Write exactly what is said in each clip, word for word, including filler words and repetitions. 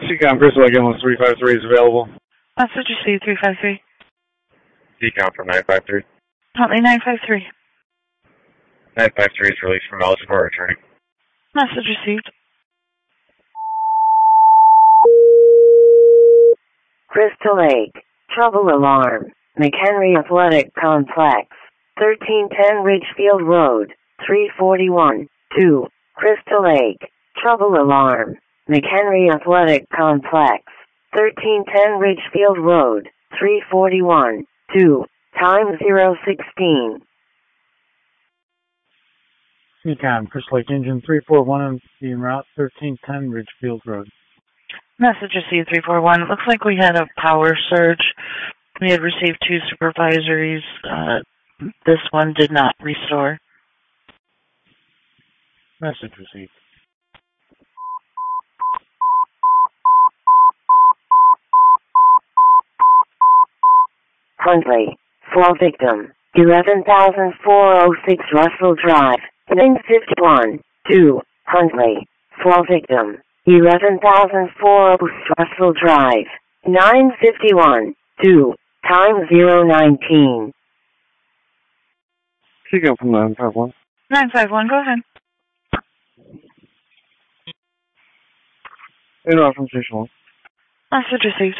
Seacom Crystal Lake Ambulance three five three is available. Message received three five three. Seacom from nine five three. Huntley nine five three. nine five three is released from Alice for returning. Message received. Crystal Lake, trouble alarm, McHenry Athletic Complex, thirteen ten Ridgefield Road, three forty-one, two, Crystal Lake, trouble alarm, McHenry Athletic Complex, thirteen ten Ridgefield Road, three forty-one, two, time zero sixteen. Seacom, Crystal Lake Engine three four one en route thirteen ten Ridgefield Road. Message received three four one. It looks like we had a power surge. We had received two supervisories. Uh, this one did not restore. Message received. Huntley, fall victim, eleven thousand four hundred six Russell Drive, nine fifty-one, two, Huntley, fall victim, eleven thousand four hundred six Russell Drive, nine fifty-one, two, time zero nineteen. Seacom from nine five one. nine five one, go ahead. Interrupt from station one. Message received.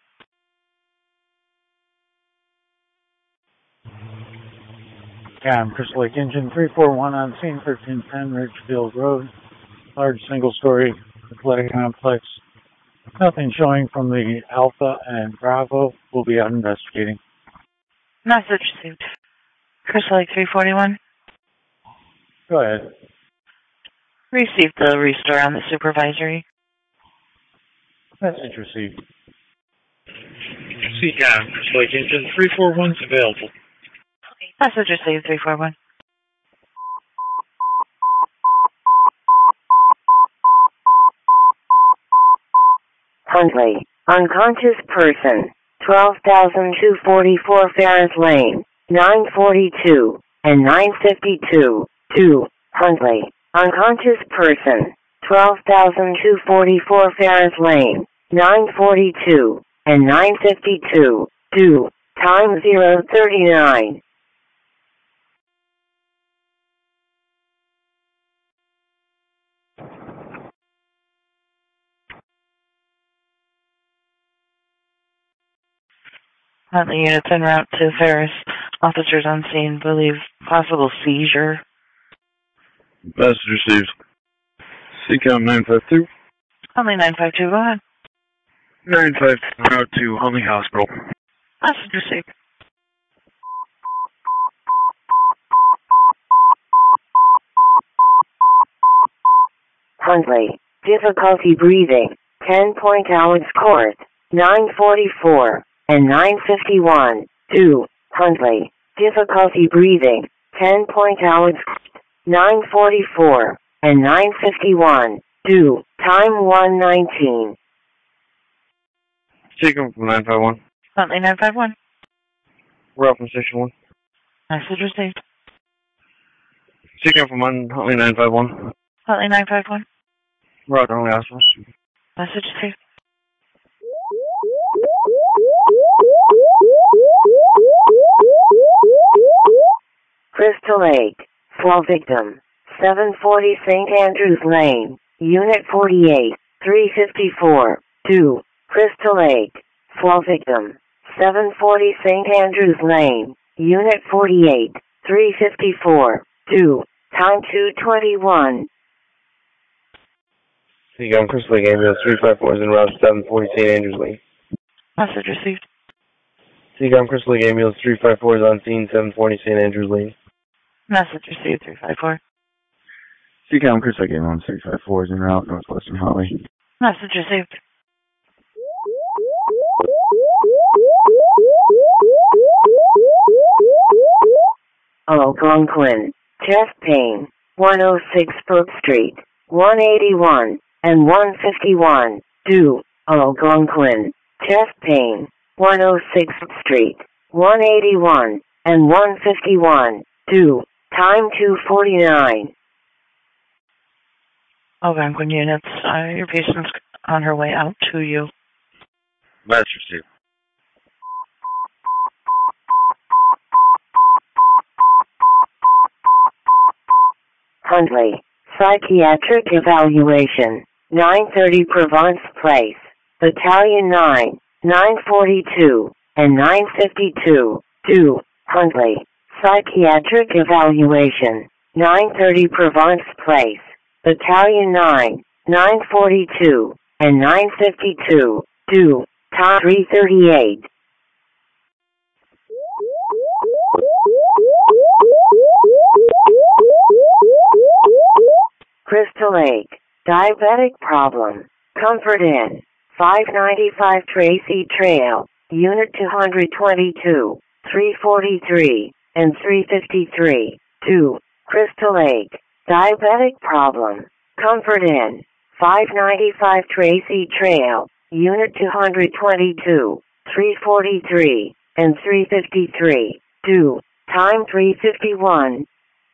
Seacom, Crystal Lake Engine three four one on scene, thirteen ten Ridgefield Road, large single-story athletic complex. Nothing showing from the Alpha and Bravo. We'll be out investigating. Message received. Crystal Lake three forty-one. Go ahead. Received the restore on the supervisory. Message received. Seacom Crystal Lake Engine three four one is available. Message received three four one. Huntley, unconscious person, twelve thousand two hundred forty-four Ferris Lane, nine forty-two, and nine fifty-two, two, Huntley, unconscious person, twelve thousand two hundred forty-four Ferris Lane, nine forty-two, and nine fifty-two, two, time zero thirty-nine. Huntley units en route to Ferris. Officers on scene believe possible seizure. Message received. Seacom nine five two. Huntley nine five two, go ahead. nine five two route to Huntley Hospital. Message received. Huntley, difficulty breathing, ten Point Alex Court, nine forty-four, and nine fifty-one, two, Huntley, difficulty breathing, ten Point Alex Court, nine forty-four, and nine fifty-one, two, time one nineteen. Seacom from nine five one. Huntley nine five one. We're out from station one. Message received. Seacom from Huntley nine five one. Huntley nine five one. We're out to Huntley Hospital. Message received. Crystal Lake, fall victim, seven forty Saint Andrews Lane, Unit forty-eight, three fifty-four, two, Crystal Lake, fall victim, seven forty Saint Andrews Lane, Unit forty-eight, three fifty-four, two, time two twenty-one. Seacom Crystal Lake Ambulance three five four is en route to seven forty Saint Andrews Lane. Message received. Seacom Crystal Lake Ambulance three five four is on scene, seven forty Saint Andrews Lane. Message received three five four. Seacom Crystal Lake Ambulance three five four is en route northwestern Huntley. Message received. Algonquin, chest pain, one oh six Brook Street, one eighty-one, and one fifty-one, two, Algonquin, chest pain, one oh six Street, one eighty-one, and one fifty-one, two, time two forty-nine. Algonquin units, uh, your patient's on her way out to you. Message received. Huntley, psychiatric evaluation, nine thirty Provence Place, Battalion nine, nine forty-two, and nine fifty-two, two, Huntley, psychiatric evaluation, nine thirty Provence Place, Battalion nine, nine forty-two, and nine fifty-two, two, time three thirty-eight. Crystal Lake, diabetic problem, Comfort Inn, five ninety-five Tracy Trail, Unit two twenty-two, three forty-three, and three fifty-three, two, Crystal Lake, diabetic problem, Comfort Inn, five ninety-five Tracy Trail, Unit two twenty-two, three forty-three, and three fifty-three, two, time three fifty-one.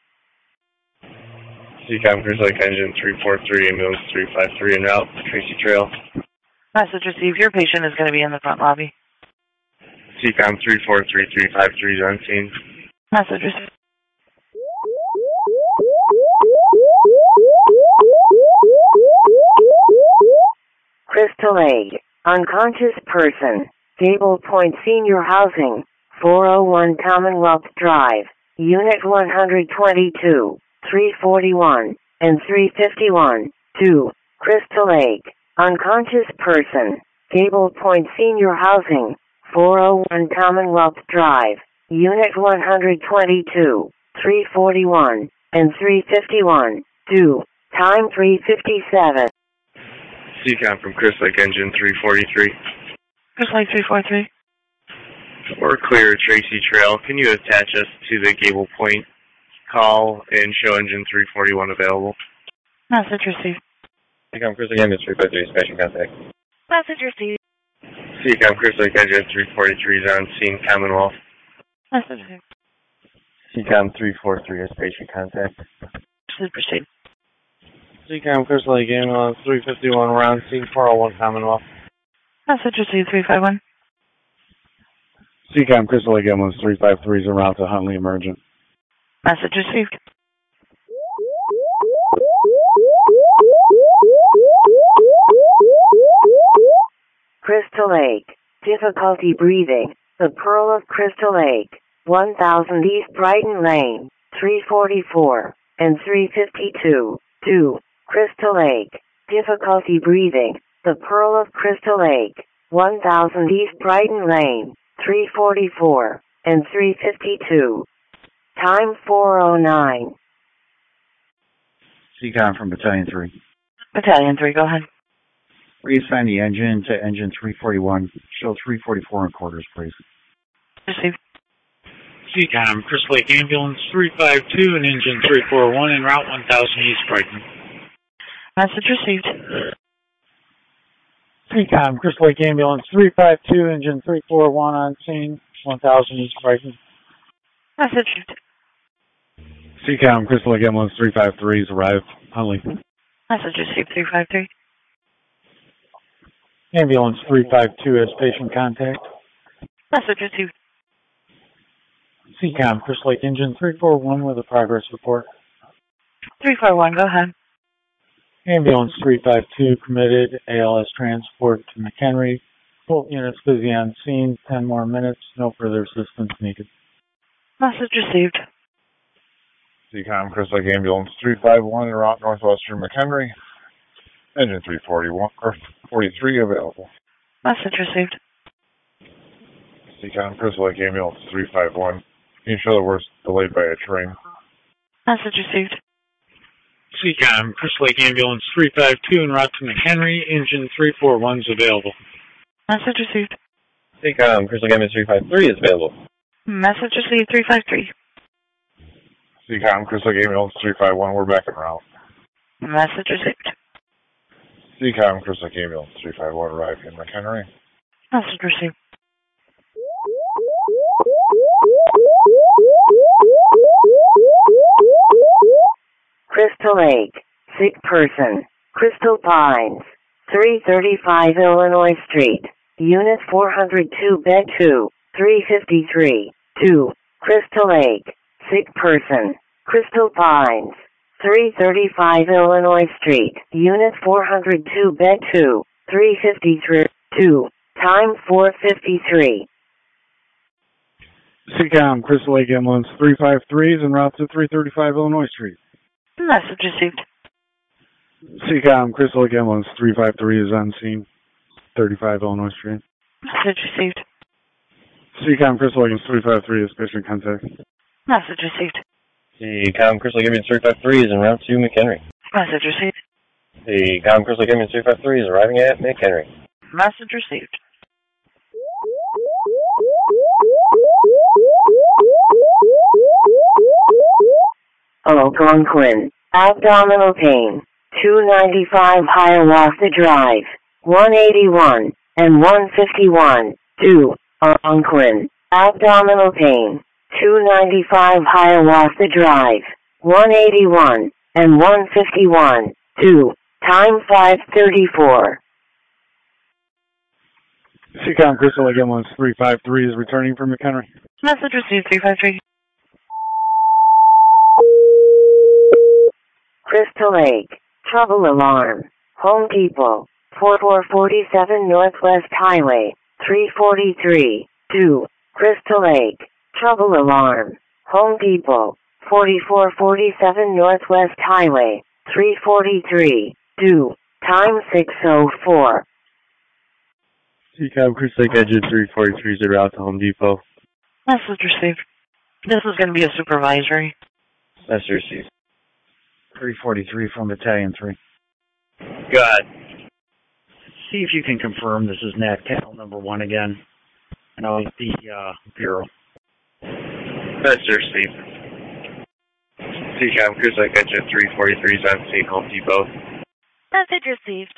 C COM, Crystal Lake Engine three four three, ambulance three five three en route, Tracy Trail. Message received. Your patient is going to be in the front lobby. C COM three four three three five three is on scene. Message received. Crystal Lake, unconscious person, Gable Point Senior Housing, four oh one Commonwealth Drive, Unit one twenty-two, three forty-one, and three fifty-one, two, Crystal Lake, unconscious person, Gable Point Senior Housing, four oh one Commonwealth Drive, Unit one twenty-two, three forty-one, and three fifty-one, two, time three fifty-seven. C COM from Crystal Lake Engine three forty-three. Crystal Lake three four three. We're clear, Tracy Trail. Can you attach us to the Gable Point call and show Engine three forty-one available? Message received. C COM Crystal Lake Engine three five three, patient contact. Message received. C COM Crystal Lake Engine three forty-three is on scene, Commonwealth. Message received. C COM three four three is patient contact. Please proceed. C COM Crystal Lake Ambulance three fifty-one, we're on scene, four oh one Commonwealth. Message received. three five one. C COM Crystal Lake Ambulance three five three is en route to Huntley Emergent. Message received. Crystal Lake, difficulty breathing, the Pearl of Crystal Lake, one thousand East Brighton Lane, three forty-four, and three fifty-two, two, Crystal Lake, difficulty breathing, the Pearl of Crystal Lake, one thousand East Brighton Lane, three forty-four, and three fifty-two. Time four oh nine. C COM from Battalion three. Battalion three, go ahead. Reassign the engine to engine three forty-one. Show three forty-four in quarters, please. Received. C COM, Crystal Lake Ambulance three five two and engine three four one en route one thousand East Brighton. Message received. C COM, Crystal Lake Ambulance three five two, engine three four one on scene, one thousand East Brighton. Message received. C COM, Crystal Lake Ambulance three five three has arrived, Huntley. Message received. three five three. Ambulance three five two has patient contact. Message received. C COM, Crystal Lake Engine three four one with a progress report. three four one, go ahead. Ambulance three five two committed, A L S transport to McHenry. Both units busy on scene, ten more minutes, no further assistance needed. Message received. C COM, Crystal Lake Ambulance three five one en route northwestern McHenry. Engine three forty-one, or forty-three available. Message received. C COM, Crystal Lake Ambulance three five one. Can you show that we're delayed by a train? Message received. C COM, Crystal Lake Ambulance three five two en route to McHenry. Engine three four one is available. Message received. C COM, Crystal Lake Ambulance three five three is available. Message received. three five three. C COM, Crystal Lake Ambulance three five one, we're back en route. Message received. C COM, Crystal Lake Ambulance three five one arrived in McHenry. Message received. Crystal Lake, sick person, Crystal Pines, three thirty-five Illinois Street, Unit four hundred two, Bed two, three fifty-three, two, Crystal Lake, sick person, Crystal Pines, three thirty-five Illinois Street, Unit four hundred two, Bed two, three fifty-three, two, time four fifty-three. C COM, Crystal Lake Ambulance three five three is en route to three thirty-five Illinois Street. Message received. C COM, Crystal Lake Ambulance three five three is on scene, thirty-five Illinois Street. Message received. C COM, Crystal Lake Ambulance three five three is patient contact. Message received. C COM, Crystal Lake Ambulance three five three is en route to McHenry. Message received. C COM, Crystal Lake Ambulance three five three is arriving at McHenry. Message received. Algonquin, abdominal pain, two ninety-five Hiawatha Drive, one eighty-one and one fifty-one, two, Algonquin, abdominal pain, two ninety-five Hiawatha Drive, one eighty-one and one fifty-one, two, time five thirty-four. C COM, Crystal Lake Ambulance three five three is returning from McHenry. Message received, three five three. Crystal Lake, trouble alarm, Home Depot, forty-four forty-seven Northwest Highway, three forty-three, two, Crystal Lake, trouble alarm, Home Depot, forty-four forty-seven Northwest Highway, three forty-three, two, time six oh four. C COM, Crystal Lake Engine three forty-three is en route to Home Depot. Message received. This is going to be a supervisory. Message received. three forty-three from Battalion three. Go ahead. See if you can confirm this is N A C panel number one again. I know the uh, Bureau. Message received. C COM, Crystal Lake Engine three forty-three is on scene, Home Depot. Message received.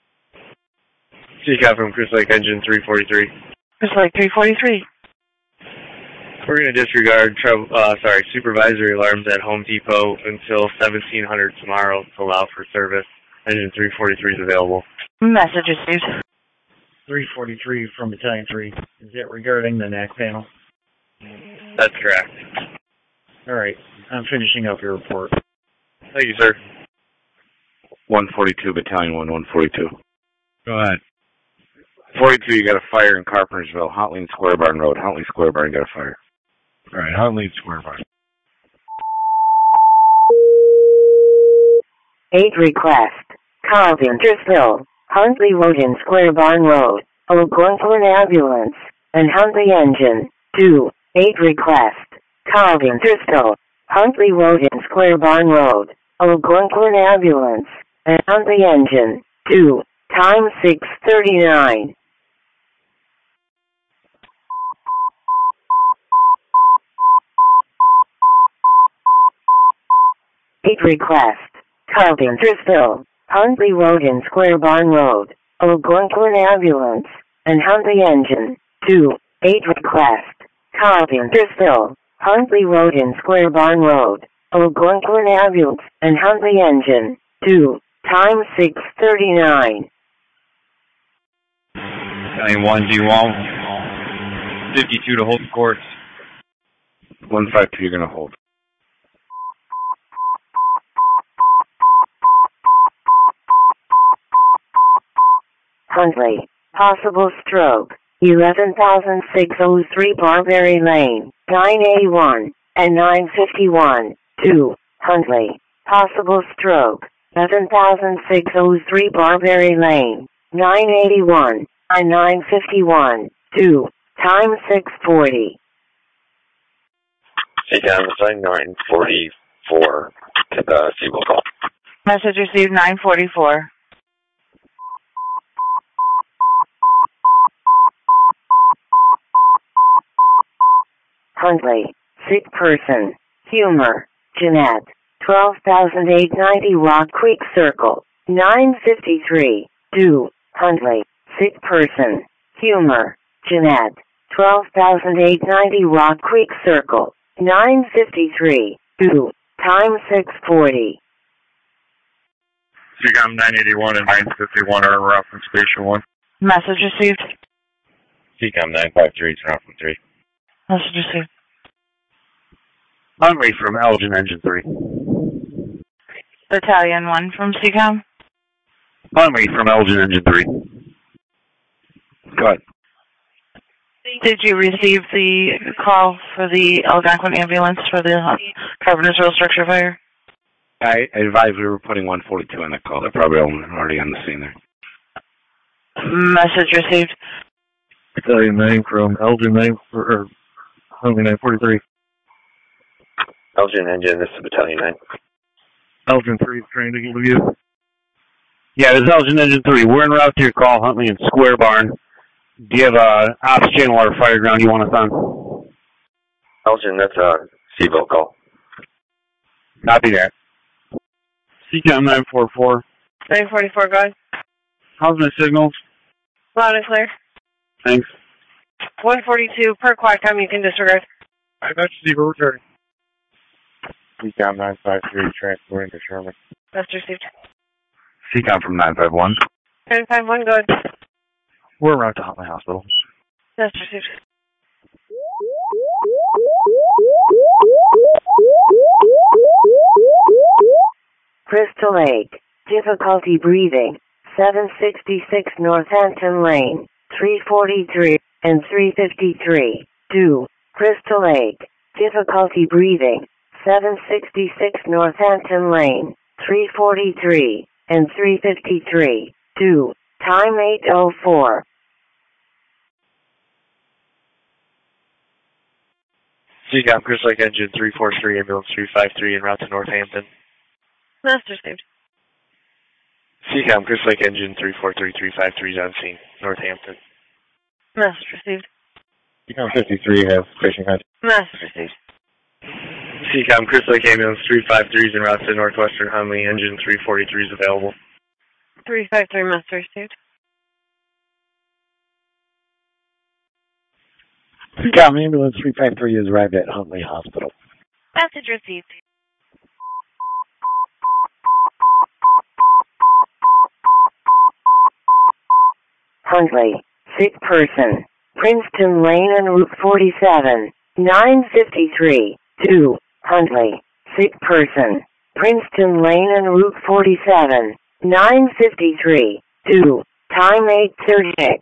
C COM from Crystal Lake Engine three forty-three. Crystal Lake three forty-three. We're going to disregard trouble, uh, sorry, supervisory alarms at Home Depot until seventeen hundred tomorrow to allow for service. Engine three forty-three is available. Message received. three forty-three from Battalion three. Is it regarding the N A C panel? That's correct. All right. I'm finishing up your report. Thank you, sir. one forty-two, Battalion one, one forty-two. Go ahead. forty-two, you got a fire in Carpentersville, Huntley and Square Barn Road. Huntley Square Barn got a fire. All right, Huntley Square Barn. eight request, Carpentersville, Huntley Road and Square Barn Road, Algonquin Ambulance, and Huntley Engine, two, eight request, Carpentersville, Huntley Road and Square Barn Road, Algonquin Ambulance, and Huntley Engine, two, time six thirty-nine. eight request, Carpentersville, Huntley Road and Square Barn Road, Algonquin Ambulance, and Huntley Engine, two, eight request, Carpentersville, Huntley Road and Square Barn Road, Algonquin Ambulance, and Huntley Engine, two, time six thirty-nine. Battalion one, do you want fifty-two to hold the course? one five two, you're going to hold. Huntley, possible stroke, eleven thousand six hundred three Barberry Lane, nine eighty-one and nine fifty-one, two, Huntley, possible stroke, eleven thousand six hundred three Barberry Lane, nine eighty-one and nine fifty-one, two, time six forty. C COM, Battalion nine forty-four to the Seagull call. Message received, nine forty-four. Huntley, sick person, humor, Jeanette, twelve thousand eight hundred ninety Rock Creek Circle, nine fifty-three, two, Huntley, sick person, humor, Jeanette, twelve thousand eight hundred ninety Rock Creek Circle, nine fifty-three, two, time six forty. C COM nine eighty-one and nine fifty-one are en route from Station one. Message received. C COM nine five three is en route from three. Message received. Huntley from Elgin Engine three. Battalion one from C COM. Huntley from Elgin Engine three. Go ahead. Did you receive the call for the Algonquin ambulance for the Carpenter Soil structure fire? I advised we were putting one forty-two on that call. They're probably already on the scene there. Message received. Battalion nine from Elgin nine, or Huntley nine forty-three. Elgin Engine, this is Battalion nine. Elgin three is trying to get with you. Yeah, this is Elgin Engine three. We're en route to your call, Huntley and Square Barn. Do you have a ops channel or fire ground you want us on? Elgin, that's a C V O call. Copy that. C COM nine four four. nine forty-four, go ahead. How's my signals? Loud and clear. Thanks. one forty-two per Qualcomm, you can disregard. I got you, Steve. We're returning. C COM nine five three transporting to Sherman. That's received. C COM from nine five one. nine five one, go ahead. We're en route to Huntley Hospital. That's received. Crystal Lake. Difficulty breathing. seven sixty-six Northampton Lane. three forty-three and three fifty-three. two. Crystal Lake. Difficulty breathing. seven sixty-six Northampton Lane. three forty-three and three fifty-three. two. Time eight oh four. C COM Crystal Lake Engine three four three, ambulance three five three en route to Northampton. That's received. C COM Crystal Lake Engine three four three three five three is on scene, Northampton. That's received. C COM fifty-three has patient contact. That's received. C COM Crystal Lake Ambulance three five three is en route to Northwestern Huntley. Engine three forty-three is available. three five three, master received. C COM ambulance three five three has arrived at Huntley Hospital. Message received. Huntley. Sick person. Princeton Lane and Route forty-seven. nine fifty-three. two. Huntley. Sick person. Princeton Lane and Route forty-seven. nine fifty-three. two. Time eight thirty-six.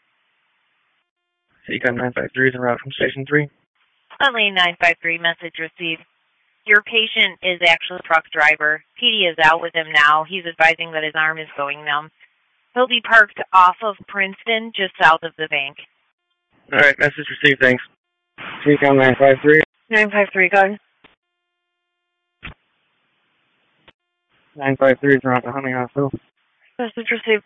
C COM nine five three is en route from Station three. Huntley nine five three, message received. Your patient is actually a truck driver. P D is out with him now. He's advising that his arm is going numb. He'll be parked off of Princeton, just south of the bank. All right, message received, thanks. C COM nine five three. nine five three, go ahead. nine five three is en route to Huntley Hospital. Message received.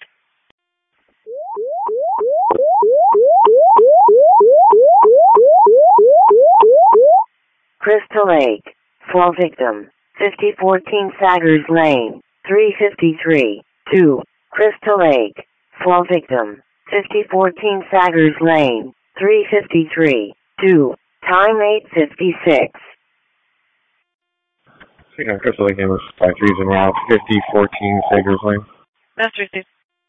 Crystal Lake. Fall victim. fifty fourteen Saggers Lane. three fifty-three. two. Crystal Lake. Fall victim. fifty fourteen Saggers Lane. three fifty-three. two. Time eight fifty-six. C COM Crystal Lake Ambulance five three is en route fifty fourteen Saggers Lane. That's received.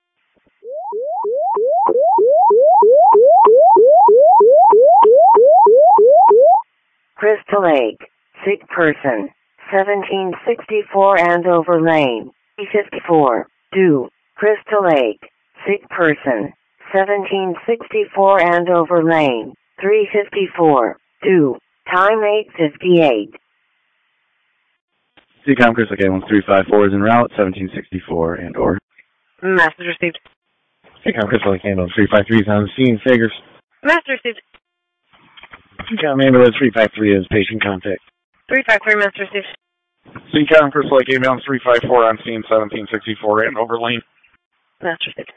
Crystal Lake. Sick person. seventeen sixty-four Andover Lane. three fifty-four. two. Crystal Lake. Sick person. seventeen sixty-four Andover Lane. three fifty-four. two. Time eight fifty-eight. C COM Crystal Lake Ambulance three five four is en route, seventeen sixty-four and or. Message received. C COM Crystal Lake Ambulance three five three is on the scene, Sagers. Message received. C COM ambulance three five three has patient contact. three five three, message received. C COM Crystal Lake Ambulance three five four on scene, seventeen sixty-four Andover Lane. Message received.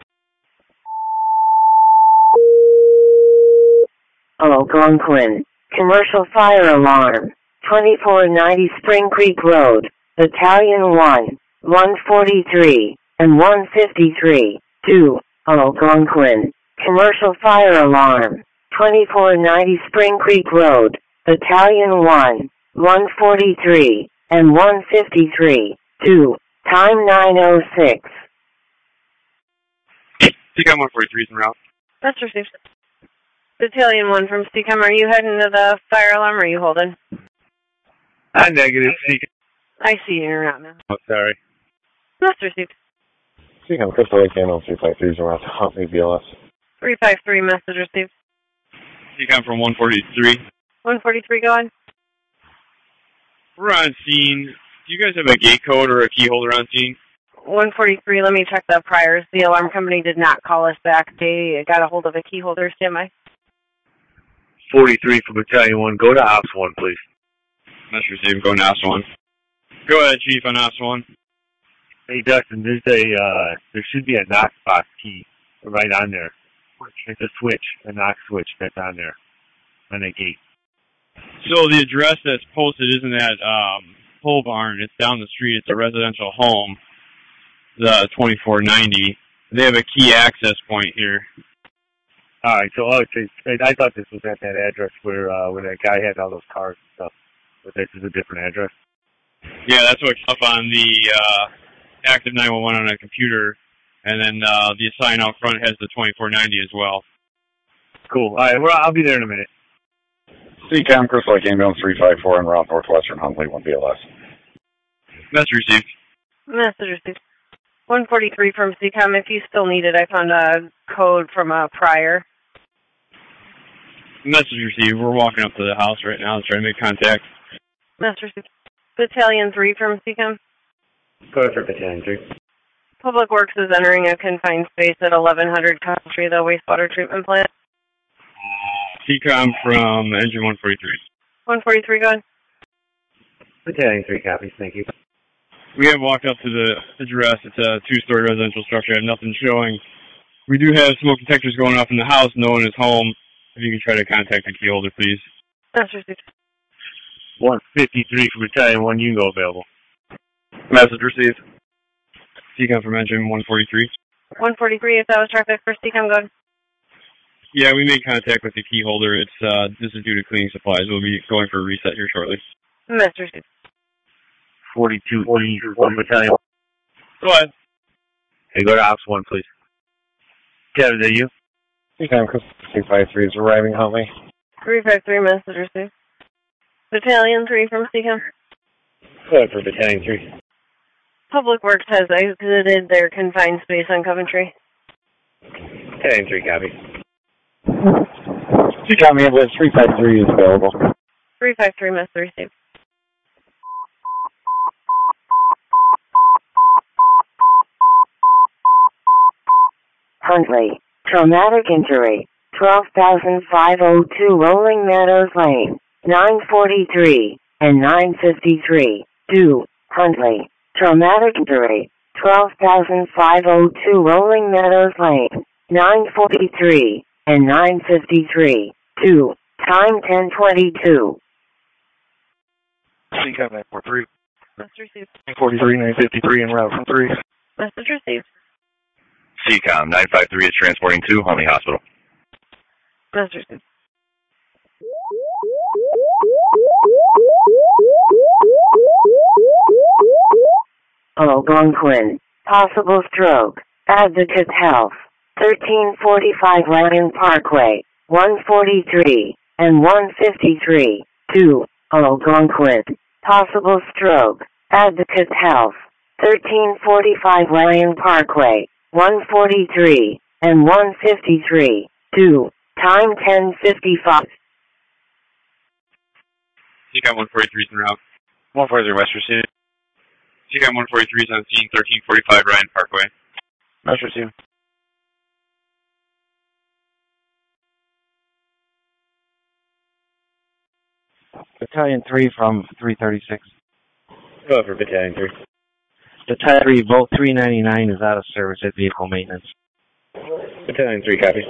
Algonquin. Commercial fire alarm. twenty-four ninety Spring Creek Road. Battalion one. one forty-three and one fifty-three. two. Algonquin. Commercial fire alarm. twenty-four ninety Spring Creek Road. Battalion one. one forty-three and one fifty-three. two. Time nine oh six. C COM one forty-three is en route. That's received. Battalion one from C COM, are you heading to the fire alarm or are you holding? I'm negative. C I see you en route now. Oh, sorry. That's received. C COM Crystal Lake Ambulance three five three is en route to Huntley B L S. three five three, message received. C COM from one forty-three. one forty-three, go on. We're on scene. Do you guys have a gate code or a key holder on scene? one forty-three, let me check the priors. The alarm company did not call us back. They got a hold of a key holder. Stand by. forty-three for Battalion one. Go to Ops one, please. Message received. Going to Ops one. Go ahead, Chief, on Ops one. Hey, Dustin, there's a, uh, there should be a Knox box key right on there. It's a switch, a Knox switch that's on there, on that gate. So the address that's posted isn't at um, Pole Barn. It's down the street. It's a residential home, the twenty-four ninety. They have a key access point here. All right, so oh, it's, it's, I thought this was at that address where uh, where that guy had all those cars and stuff, but this is a different address. Yeah, that's what's up on the uh, active nine one one on a computer, and then uh, the sign out front has the twenty-four ninety as well. Cool. All right, well, I'll be there in a minute. C COM Crystal Lake Ambulance three five four en route Northwestern Huntley one B L S. Message received. Message received. one forty-three from C COM. If you still need it, I found a code from a prior. Message received. We're walking up to the house right now to try to make contact. Message received. Battalion three from C COM. Go ahead for Battalion three. Public Works is entering a confined space at eleven hundred Country, the wastewater treatment plant. C COM from engine one forty-three. one forty-three, go on. Battalion three copies, thank you. We have walked up to the address. It's a two-story residential structure. I have nothing showing. We do have smoke detectors going off in the house. No one is home. If you can try to contact the key holder, please. That's received. one fifty-three for Battalion one, you can go available. Message received. C COM from engine one forty-three. one forty-three, if that was traffic for C COM, go on. Yeah, we made contact with the key holder. It's uh, this is due to cleaning supplies. We'll be going for a reset here shortly. Message received. forty-two E for Battalion one. Go ahead. Hey, go to Ops one, please. Kevin, is that you? C COM Crystal three five three is arriving Huntley. three five three, message received. Battalion three from C COM. Go ahead for Battalion three. Public Works has exited their confined space on Coventry. Battalion three copy. C COM Ambulance three five three is available. three five three, message received. Huntley, traumatic injury, twelve thousand five oh two Rolling Meadows Lane, nine forty-three and nine fifty-three. two, Huntley, traumatic injury, twelve thousand five oh two Rolling Meadows Lane, nine forty-three and nine fifty-three. two, time ten twenty-two. C COM nine forty-three. Message received. nine forty-three, nine fifty-three en route from three. Message received. C COM nine five three is transporting to Huntley Hospital. Message received. Algonquin, possible stroke, Advocate Health, thirteen forty-five Lanyon Parkway, one forty-three and one fifty-three. two, Algonquin, possible stroke, Advocate Health, thirteen forty-five Lanyon Parkway, one forty-three and one fifty-three. two, time ten fifty-five. C COM one forty-three is en route. one forty-three West received. C COM one forty-three is on scene, thirteen forty-five Ryan Parkway. West received. Battalion three from three thirty-six. Go ahead for Battalion three. Battalion three, Volt three ninety-nine is out of service at vehicle maintenance. Battalion three copy.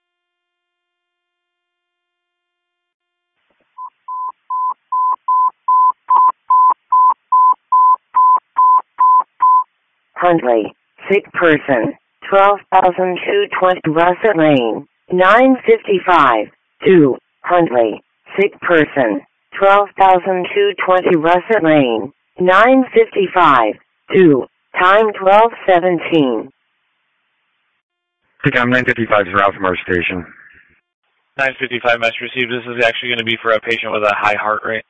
Huntley, sick person, twelve thousand two hundred twenty Russet Lane, nine fifty-five. two, Huntley, sick person, twelve thousand two hundred twenty Russet Lane, nine fifty-five. two, Time twelve seventeen. Seacom nine fifty-five is route from our station. nine fifty-five message received. This is actually going to be for a patient with a high heart rate.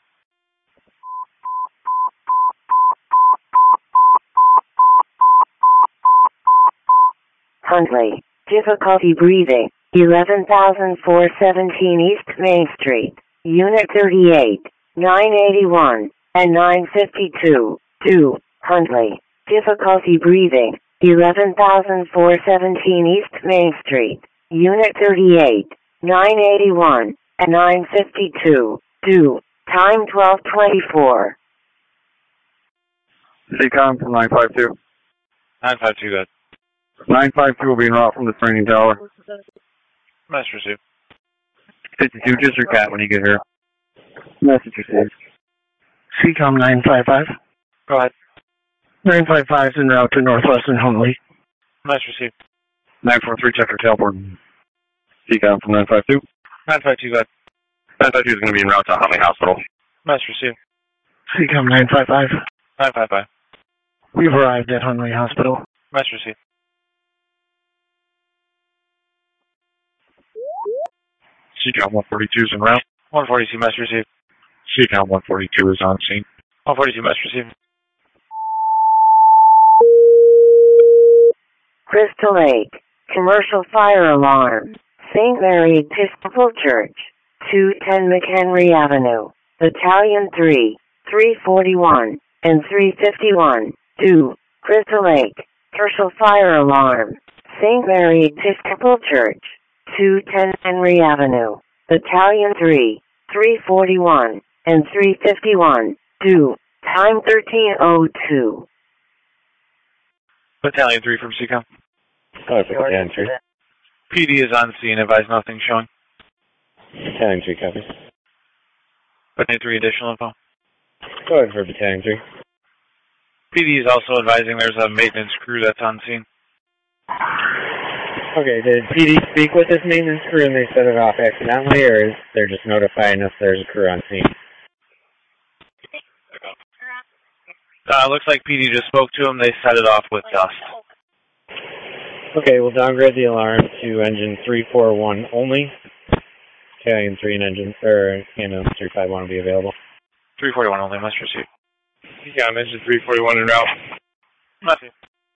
Huntley, difficulty breathing, eleven thousand four hundred seventeen East Main Street, Unit thirty-eight, nine eighty-one, and nine fifty-two, two, Huntley, difficulty breathing, eleven thousand four hundred seventeen East Main Street, Unit thirty-eight, nine eighty-one, and nine fifty-two, two, time twelve twenty-four. Seacom from nine five two. nine five two, good. nine five two will be en route from the training tower. Message received. fifty-two, just your cat when you get here. Message received. Seacom nine five five. Go ahead. nine five five is en route to Northwestern Huntley. Message received. nine four three, check for teleport. Seacom from nine five two. nine five two, go ahead. nine five two is going to be en route to Huntley Hospital. Message received. Seacom nine five five. nine five five. We've arrived at Huntley Hospital. Message received. Seacom one forty-two is en route. one forty-two, message received. Seacom one forty-two is on scene. one forty-two, message received. Crystal Lake, commercial fire alarm, Saint Mary Episcopal Church, two ten McHenry Avenue, Battalion three, three forty-one, and three fifty-one, two, Crystal Lake, commercial fire alarm, Saint Mary Episcopal Church, two ten Henry Avenue, Battalion three, three forty-one, and three fifty-one, two, time thirteen oh two. Battalion three from Seacom. Battalion three. P D is on scene, advise nothing showing. Battalion three, copy. Battalion three, additional info. Go ahead for Battalion three. P D is also advising there's a maintenance crew that's on scene. Okay, did P D speak with this maintenance crew and they set it off accidentally, or is they're just notifying us there's a crew on scene? Uh, looks like P D just spoke to him. They set it off with dust. Okay, we'll downgrade the alarm to engine three four one only. Battalion three and engine, or ambulance three five one will be available. three forty-one only, must receive. Seacom engine three forty-one en route. Message.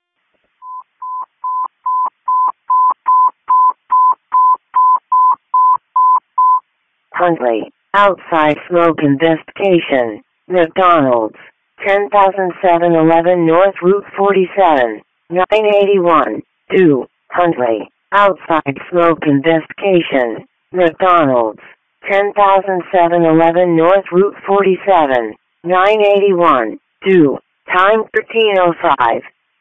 Huntley, outside smoke investigation, McDonald's, ten thousand seven eleven North Route forty-seven, nine eighty-one, two, Huntley, outside smoke investigation, McDonald's, ten thousand seven eleven North Route forty-seven, nine eighty-one, two, time thirteen oh five.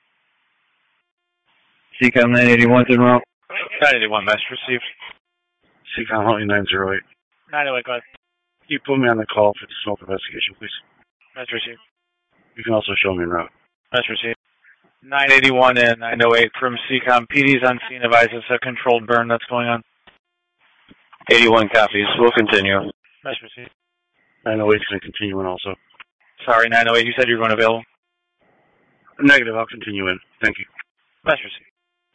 Seacom nine eighty-one is en route. nine eighty-one, message received. Seacom Huntley nine oh eight. nine oh eight, go ahead. Can you put me on the call for the smoke investigation, please? Message received. You can also show me en route. Message received. nine eighty-one and nine oh eight from Seacom. P D's on scene, advises a controlled burn that's going on. eighty-one copies. We'll continue. Message received. nine oh eight is going to continue in also. Sorry, nine oh eight, you said you were going available? Negative, I'll continue in. Thank you. Message received.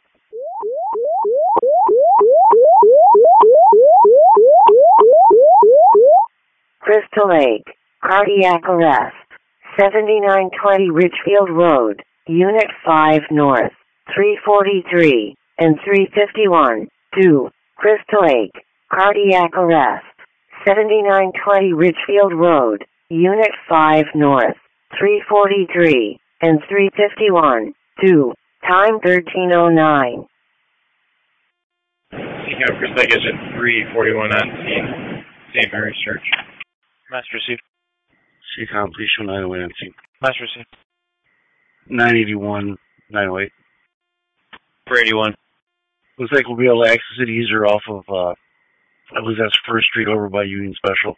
Crystal Lake, cardiac arrest, seventy-nine twenty Richfield Road, Unit five North, three forty-three, and three fifty-one, two, Crystal Lake, cardiac arrest, seventy-nine twenty Richfield Road, Unit five North, three forty-three, and three fifty-one, two, time thirteen oh nine. Seacom, Crystal Lake, engine three forty-one on scene, Saint Mary's Church. Message received. Seacom, please show nine oh eight on scene. Message received. nine eighty-one, nine oh eight. four eighty-one. Looks like we'll be able to access it easier off of, uh, I believe that's First Street over by Union Special.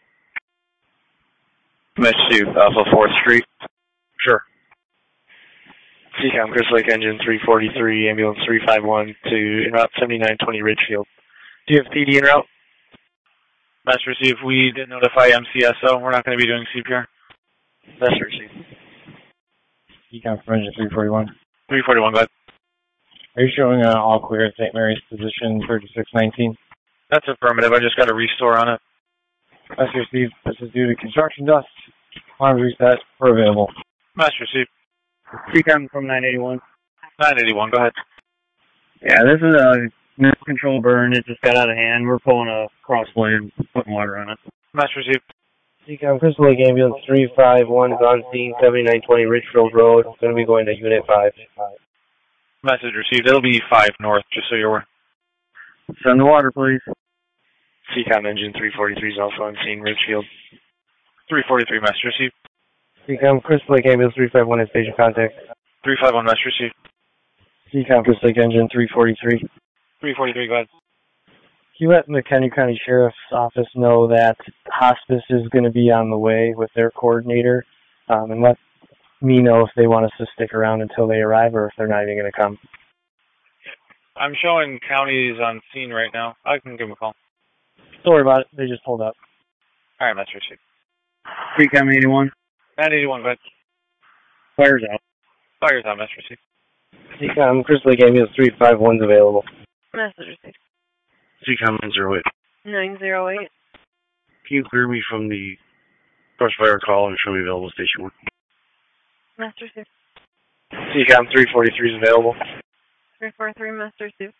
Message off of fourth Street. Sure. Seacom, Crystal Lake engine three forty-three, ambulance three five one to en route seventy-nine twenty Ridgefield. Do you have P D en route? Message received. We did notify M C S O. We're not going to be doing C P R. Message received. Seacom from engine three forty-one. three forty-one, go ahead. Are you showing uh, all clear at Saint Mary's position thirty-six nineteen? That's affirmative. I just got a restore on it. That's received. This is due to construction dust. Arms reset for available. Master received. C COM from nine eighty-one. nine eighty-one, go ahead. Yeah, this is a missile control burn. It just got out of hand. We're pulling a crossblade and putting water on it. Master received. C COM Crystal Lake Ambulance three five one is on scene, seventy-nine twenty Richfield Road. It's going to be going to Unit five. Message received. It'll be five north, just so you're aware. Send the water, please. C COM engine three forty-three is also on scene, Richfield. three forty-three, message received. C COM Crystal Lake Ambulance three five one is station contact. three five one, message received. C COM Crystal Lake engine three forty-three. three forty-three, go ahead. Can you let the McHenry County Sheriff's Office know that hospice is going to be on the way with their coordinator, um, and let me know if they want us to stick around until they arrive or if they're not even going to come. I'm showing counties on scene right now. I can give them a call. Don't worry about it. They just pulled up. All right, message received. C COM eighty-one. nine eighty-one, go ahead. Fire's out. Fire's out, message received. C COM Crystal Lake Ambulance three five one is available. Message received. C COM nine zero eight. nine zero eight. Can you clear me from the first fire call and show me available station one? Master received. C COM three forty-three is available. three four three, Master received.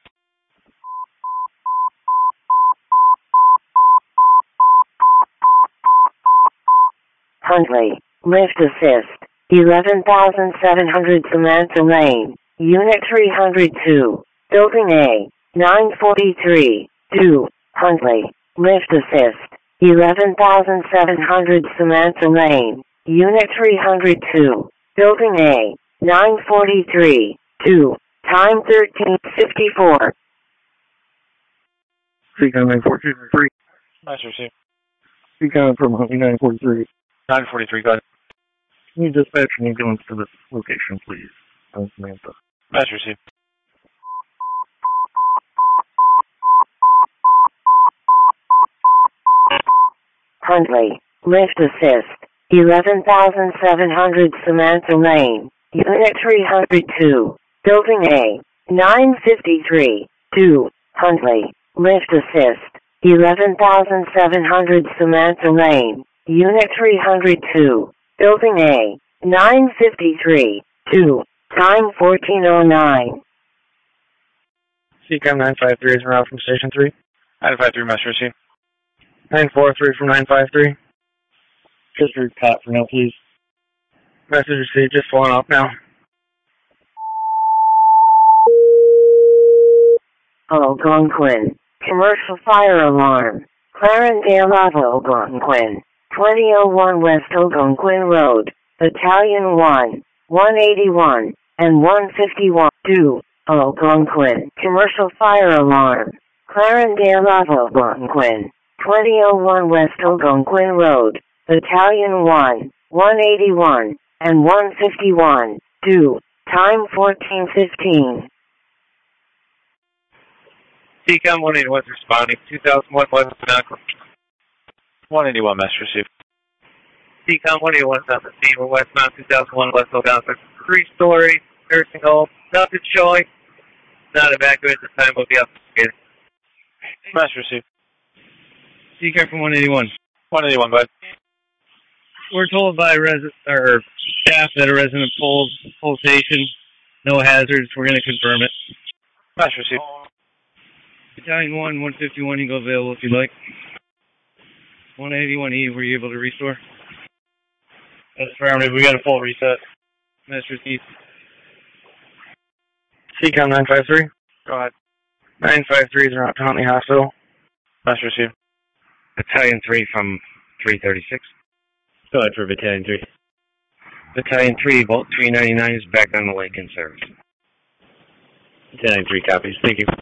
Huntley, lift assist, eleven thousand seven hundred Samantha Lane, Unit three hundred two, Building A, nine forty-three, two, Huntley, lift assist, eleven thousand seven hundred Samantha Lane, Unit three hundred two, Building A, nine forty-three, two, time thirteen fifty-four. C COM nine four two three. Message received. C COM from nine forty-three. nine forty-three, go ahead. Can you dispatch an ambulance to this location, please? On Samantha. Message received. Huntley, lift assist, eleven thousand seven hundred Samantha Lane, Unit three hundred two, Building A, nine fifty-three, two, Huntley, lift assist, eleven thousand seven hundred Samantha Lane, Unit three hundred two, Building A, nine fifty-three, two, time fourteen oh nine. C COM nine five three is around from Station three. nine five three, message received. nine four three from nine five three. Just read Pat for now, please. Message received, just falling off now. Algonquin, commercial fire alarm, Clarendale Ave, Algonquin, twenty oh one West Algonquin Road, Battalion one, one eighty-one, and one fifty-one, two, Algonquin, commercial fire alarm, Clarendale Ave, Algonquin, twenty oh one West Algonquin Road, Battalion one, one eighty-one, and one fifty-one, two, time fourteen fifteen. C COM one eighty-one is responding, two thousand one West Algonquin. one eighty-one, message received. C COM one eighty-one is on the scene. We're westbound two thousand one West Algonquin. Three-story nursing home. Nothing showing. Not evacuated at this time. We'll be up. Message received. C COM from one eighty-one. one eighty-one, go ahead. We're told by res- or staff that a resident pulled pulsation, no hazards. We're going to confirm it. Message received. Battalion one, one fifty-one, you go available if you'd like. one eighty-one E, were you able to restore? That's affirmative. We got a full reset. Message received. C COM nine five three. Go ahead. nine five three is around Huntley Hospital. Message received. Battalion three from three thirty-six. Go ahead for Battalion three. Battalion three, Vault three ninety-nine is back on the lake in service. Battalion three copies. Thank you.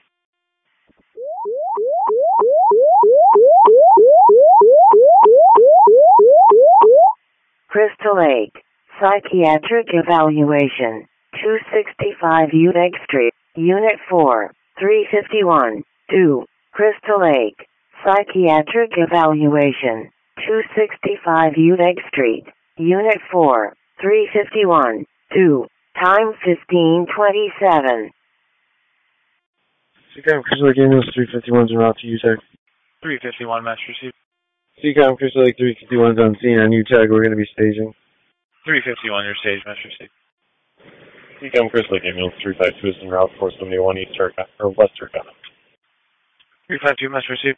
Crystal Lake, psychiatric evaluation, two sixty-five Utex Street, Unit four, three fifty-one, two, Crystal Lake, psychiatric evaluation, two sixty-five Utex Street, Unit four, three fifty-one, two, Time fifteen twenty-seven. Seacom Crystal Lake Ambulance three fifty-one's en route to U TAG. three fifty-one, Master Receive. Seacom Crystal Lake three fifty-one's on scene on U TAG. We're going to be staging. three fifty-one, your stage, Master Receive. Seacom Crystal Lake Ambulance three fifty-two is en route four seventy-one East Turkana, or West Turkana. three fifty-two, Master Receive.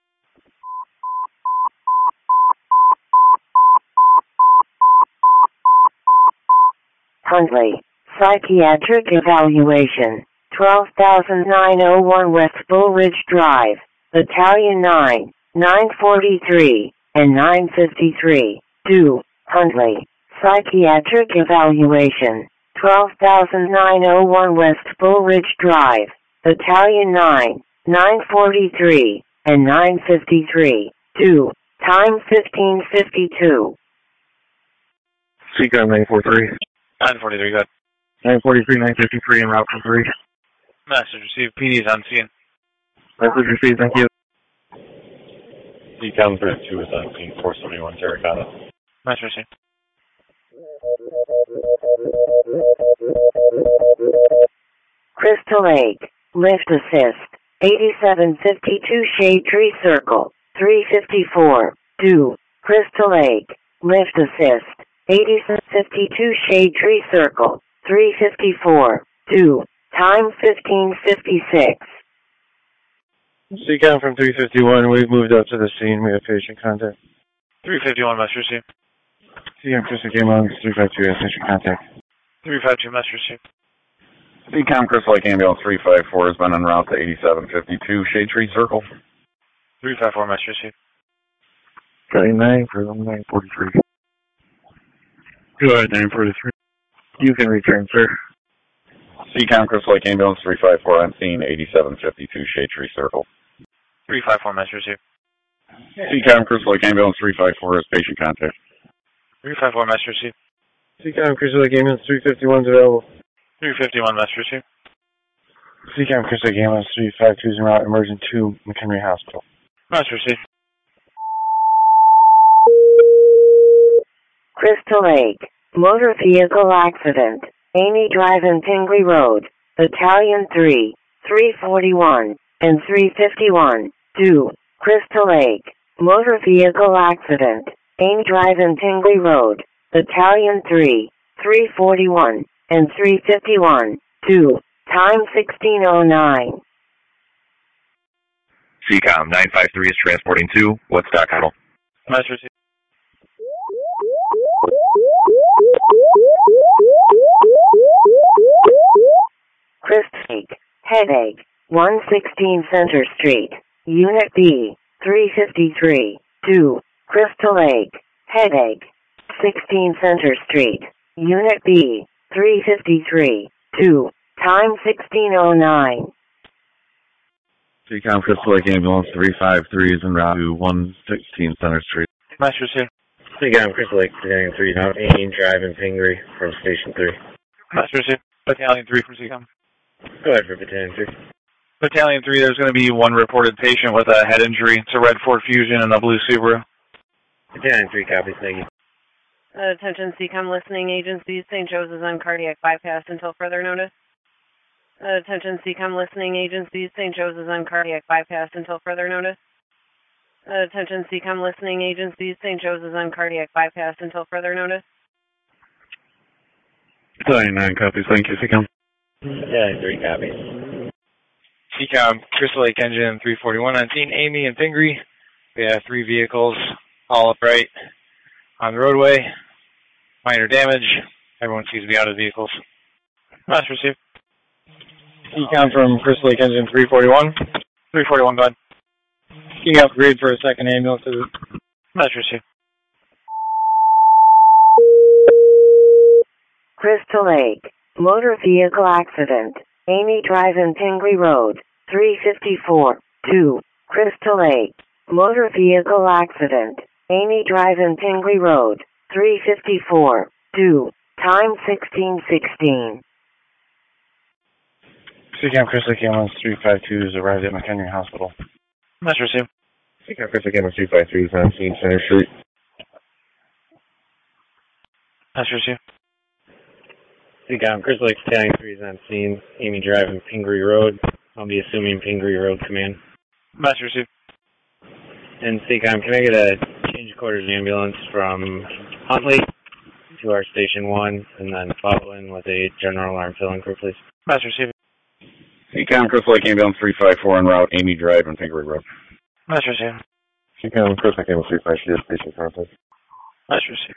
Huntley, psychiatric evaluation, twelve thousand nine oh one West Bull Ridge Drive, Battalion nine, nine forty-three, and nine fifty-three, two, Huntley, psychiatric evaluation, twelve thousand nine oh one West Bull Ridge Drive, Battalion nine, nine forty-three, and nine fifty-three, two, time fifteen fifty-two. Seacom nine forty-three. nine forty-three, good. nine forty-three, nine fifty-three, en route for three. Master Receive, P D's on scene. Message received, thank you. Seacom thirty-two is on scene four seventy-one Terracotta. Master Receive. Crystal Lake, lift assist, eighty-seven fifty-two Shade Tree Circle, three fifty-four, two, Crystal Lake, lift assist, eighty-seven fifty-two Shade Tree Circle, three fifty-four, two, time fifteen fifty-six. Seacom from three fifty-one, we've moved up to the scene. We have patient contact. three fifty-one, Master Receive. Seacom Crystal Lake Ambulance three fifty-two, has patient contact. three fifty-two, Master Receive. Seacom Crystal Lake Ambulance three fifty-four has been en route to eighty-seven fifty-two Shade Tree Circle. three fifty-four, Master Receive. nine for nine forty-three. Go ahead, nine forty-three. You can return, sir. Seacom Crystal Lake Ambulance three fifty-four on scene, eighty-seven fifty-two Shade Tree Circle. three fifty-four, Master Receive. Seacom Crystal Lake Ambulance three fifty-four has patient contact. three fifty-four, Master Receive. Seacom Crystal Lake Ambulance three fifty-one's available. three fifty-one, Master Receive. Seacom Crystal Lake Ambulance three fifty-two is en route emergent to McHenry Hospital. Master Receive. Crystal Lake, motor vehicle accident, Amy Drive and Pingree Road, Battalion three, three forty-one, and three fifty-one, two, Crystal Lake, motor vehicle accident, Amy Drive and Pingree Road, Battalion three, three forty-one, and three fifty-one, two, time sixteen oh nine. Seacom nine fifty-three is transporting two, Woodstock Huddle. Master Receive. Crystal Lake, headache, one sixteen Center Street, Unit B, three fifty-three, two, Crystal Lake, headache, sixteen Center Street, Unit B, three fifty-three, two, time sixteen oh nine. Seacom Crystal Lake Ambulance three fifty-three is en route to one sixteen Center Street. Master Receive. Seacom Crystal Lake Battalion three, now Amy Drive and Pingree from Station three. Master Receive. Battalion three from Seacom. Go ahead for Battalion three. Battalion three, there's going to be one reported patient with a head injury. It's a red Ford Fusion and a blue Subaru. Battalion three, copy, thank you. Uh, attention Seacom listening agencies, Saint Joe's is on cardiac bypass until further notice. Uh, attention Seacom listening agencies, Saint Joe's is on cardiac bypass until further notice. Uh, attention Seacom listening agencies, Saint Joe's is on cardiac bypass until further notice. Battalion nine copies, thank you, Seacom. Battalion three, copy. Seacom Crystal Lake Engine three forty-one on scene, Amy and Pingree. We have three vehicles, all upright on the roadway. Minor damage. Everyone seems to be out of vehicles. Master Receive. Seacom from Crystal Lake Engine three forty-one. three forty-one, go ahead. Can you upgrade for a second ambulance? Master Receive. Crystal Lake, motor vehicle accident, Amy Drive and Pingree Road, three fifty-four, two, Crystal Lake, motor vehicle accident, Amy Drive and Pingree Road, three fifty-four, two, time sixteen sixteen. Seacom Crystal Lake Ambulance three fifty-two has arrived at McHenry Hospital. Master Receive. Seacom Crystal Lake Ambulance three fifty-three is on scene, Center Street. Master Receive. Seacom, Crystal Lake Battalion three is on scene. Amy Drive and Pingree Road. I'll be assuming Pingree Road command. Master received. And Seacom, can I get a change of quarters ambulance from Huntley to our station one, and then follow in with a general alarm filling crew, please? Master received. Seacom, Crystal Lake Ambulance three five four en route, Amy Drive and Pingree Road. Master received. Seacom, Crystal Lake Ambulance three five four, station contact. Master received.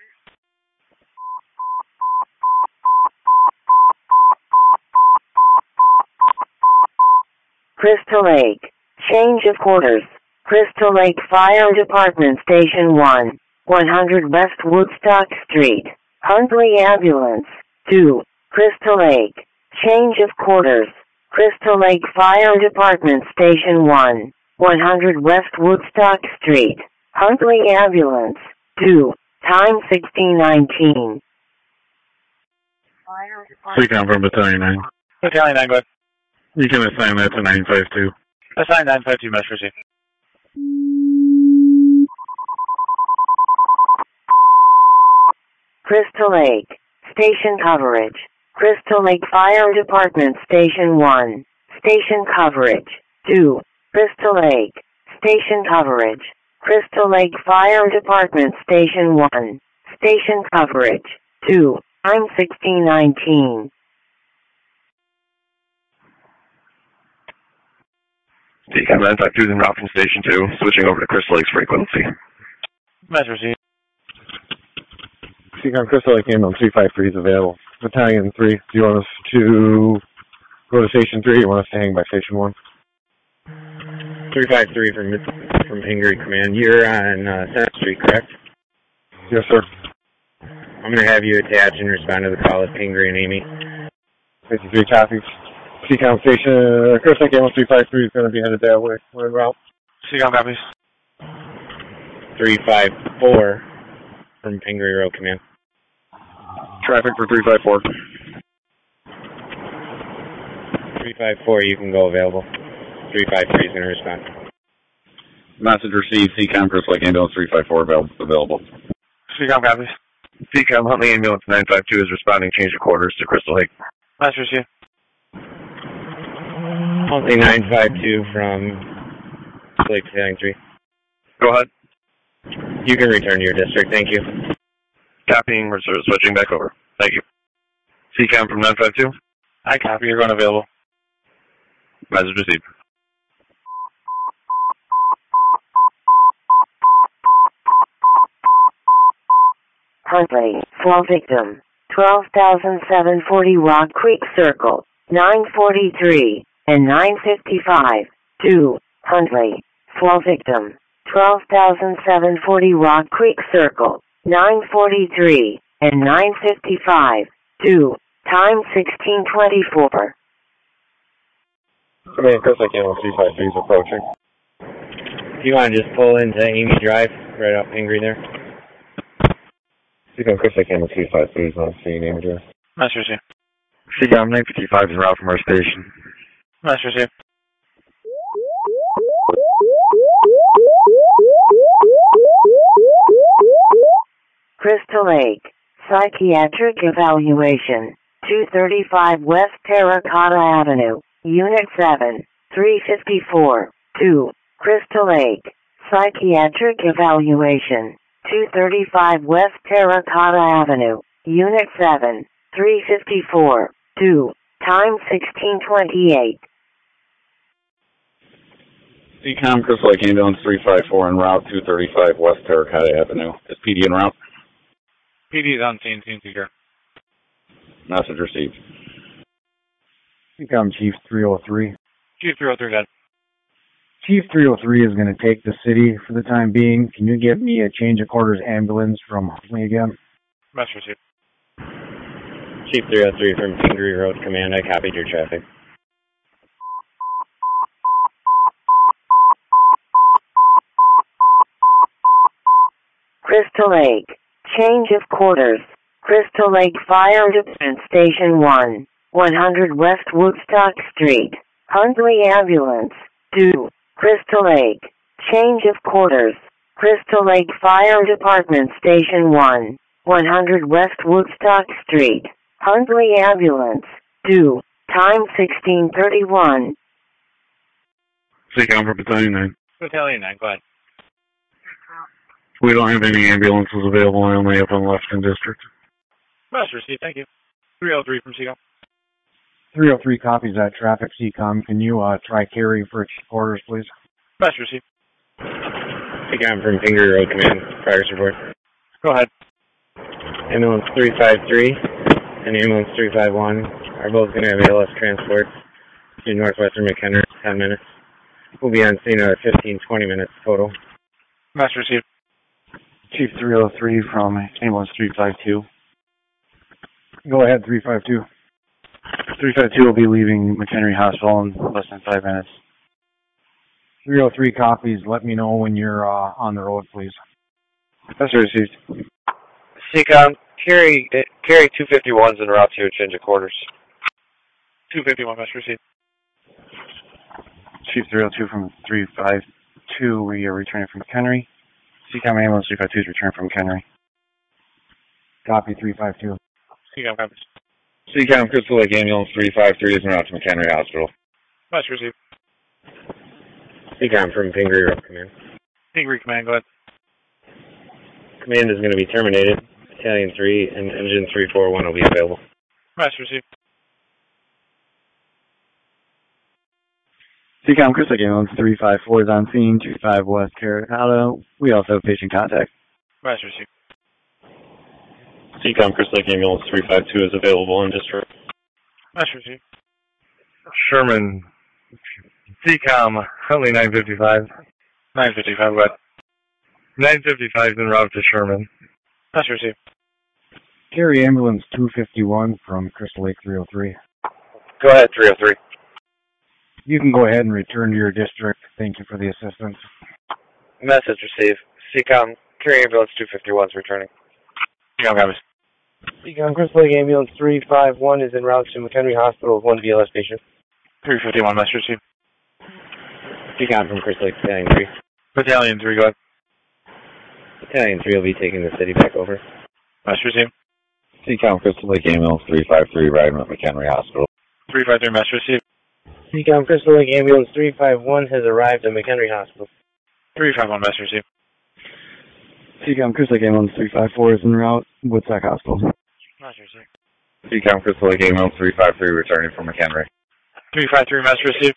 Crystal Lake. Change of quarters. Crystal Lake Fire Department Station one, one hundred West Woodstock Street. Huntley Ambulance. two. Crystal Lake. Change of quarters. Crystal Lake Fire Department Station one, one hundred West Woodstock Street. Huntley Ambulance. two. Time sixteen nineteen. Seacom from Battalion nine. Battalion nine, go ahead. You can assign that to nine five two. Assign nine five two, Master received. Crystal Lake. Station coverage. Crystal Lake Fire Department Station one. Station coverage. two. Crystal Lake. Station coverage. Crystal Lake Fire Department Station one. Station coverage. two. Time sixteen nineteen. Seacom nine five two is en route from Station two, switching over to Crystal Lake's frequency. Master received. Seacom, Crystal Lake Ambulance three five three is available. Battalion three, do you want us to go to Station three or you want us to hang by Station one? three five three from from Pingree Command. You're on uh, Center Street, correct? Yes, sir. I'm going to have you attach and respond to the call of Pingree and Amy. fifty-three copies. Seacom Station, uh, Crystal Lake Ambulance three five three is going to be headed that way. We're en route. Seacom copies. three five four from Pingree Road Command. Traffic for three five four. three five four, you can go available. three five three is going to respond. Message received. Seacom, Crystal Lake Ambulance three five four avail- available. Seacom copies. Seacom, Huntley Ambulance nine five two is responding change of quarters to Crystal Lake. Master received. Huntley nine five two from Lake Battalion three. Go ahead. You can return to your district. Thank you. Copying, we're sort of switching back over. Thank you. Seacom from nine five two. I copy, you're going available. Message received. Huntley, fall victim. twelve thousand seven hundred forty Rock Creek Circle, nine forty-three and nine fifty-five. two. Huntley, fall victim. twelve thousand seven hundred forty Rock Creek Circle, nine forty-three and nine fifty-five. two. Time sixteen twenty-four. Command, Crystal Lake Ambulance three five three is approaching. Do you want to just pull into Amy Drive, right off Pingree there? Seacom, Crystal Lake Ambulance three five three is on scene, Amy Drive. Master received. Seacom nine fifty-five is en route from our station. Master received. Crystal Lake. Psychiatric evaluation. two thirty-five West Terracotta Avenue, Unit seven, three fifty-four. two. Crystal Lake. Psychiatric evaluation. two thirty-five West Terracotta Avenue, Unit seven, three fifty-four. two. Time sixteen twenty-eight. Seacom, Crystal Lake Ambulance three five four en route, two thirty-five West Terracotta Avenue. Is P D en route? P D is on scene, scene seeker. Message received. Seacom Chief three oh three. Chief three oh three, dead. Chief three oh three is going to take the city for the time being. Can you give me a change of quarters ambulance from Huntley again? Master received. Chief three oh three from Pingree Road Command, I copied your traffic. Crystal Lake. Change of quarters. Crystal Lake Fire Department Station one, one hundred West Woodstock Street. Huntley Ambulance. two. Crystal Lake. Change of quarters. Crystal Lake Fire Department Station one, one hundred West Woodstock Street. Huntley Ambulance, due, time sixteen thirty-one. Seacom for Battalion nine. Battalion nine, go ahead. We don't have any ambulances available. I only have one left in district. Master received, thank you. three oh three from C COM. three oh three copies that traffic, C COM. Can you uh, try carry for quarters, please? Master received. Seacom from Pingree Road Command. Progress report. Go ahead. Ambulance three five three and Ambulance three five one are both going to have A L S transport to northwestern McHenry in ten minutes. We'll be on scene at fifteen, twenty minutes total. Master received. Chief three oh three from Ambulance three five two. Go ahead, three five two. three five two will be leaving McHenry Hospital in less than five minutes. three oh three copies. Let me know when you're uh, on the road, please. Master received. C COM, carry, carry two fifty-ones en route to change of quarters. two fifty-one, Master received. Chief three oh two from three five two, we are returning from McHenry. C COM Ambulance three five two is returning from McHenry. Copy three five two. C COM copies. Seacom Crystal Lake Ambulance three five three is en route to McHenry Hospital. Master received. Seacom from Pingree Road Command. Pingree Command, go ahead. Command is going to be terminated. Battalion three and Engine three four one will be available. Master received. Seacom Crystal Lake Ambulance three five four is on scene, two five West Carolina. We also have patient contact. Master received. Seacom Crystal Lake Ambulance three five two is available in district. Master received. Sherman, Seacom, Huntley nine fifty-five. nine fifty-five, go ahead. nine fifty-five is en route to Sherman. Master received. Carry Ambulance two fifty-one from Crystal Lake three oh three. Go ahead, three oh three. You can go ahead and return to your district. Thank you for the assistance. Message received. C COM, carry Ambulance two fifty-one is returning. C COM copies. C COM Crystal Lake Ambulance three five one is en route to McHenry Hospital with one B L S patient. three fifty-one, Master received. Seacom from Crystal Lake Battalion three. Battalion three, go ahead. Battalion three will be taking the city back over. Master received. Seacom Crystal Lake Ambulance three five three riding with McHenry Hospital. three five three, Master received. Seacom Crystal Lake Ambulance three five one has arrived at McHenry Hospital. three five one, Master received. Seacom Crystal Lake Ambulance three five four is en route, Woodstock Hospital. Master received. Seacom Crystal Lake Ambulance three five three returning from McHenry. three five three, Master received.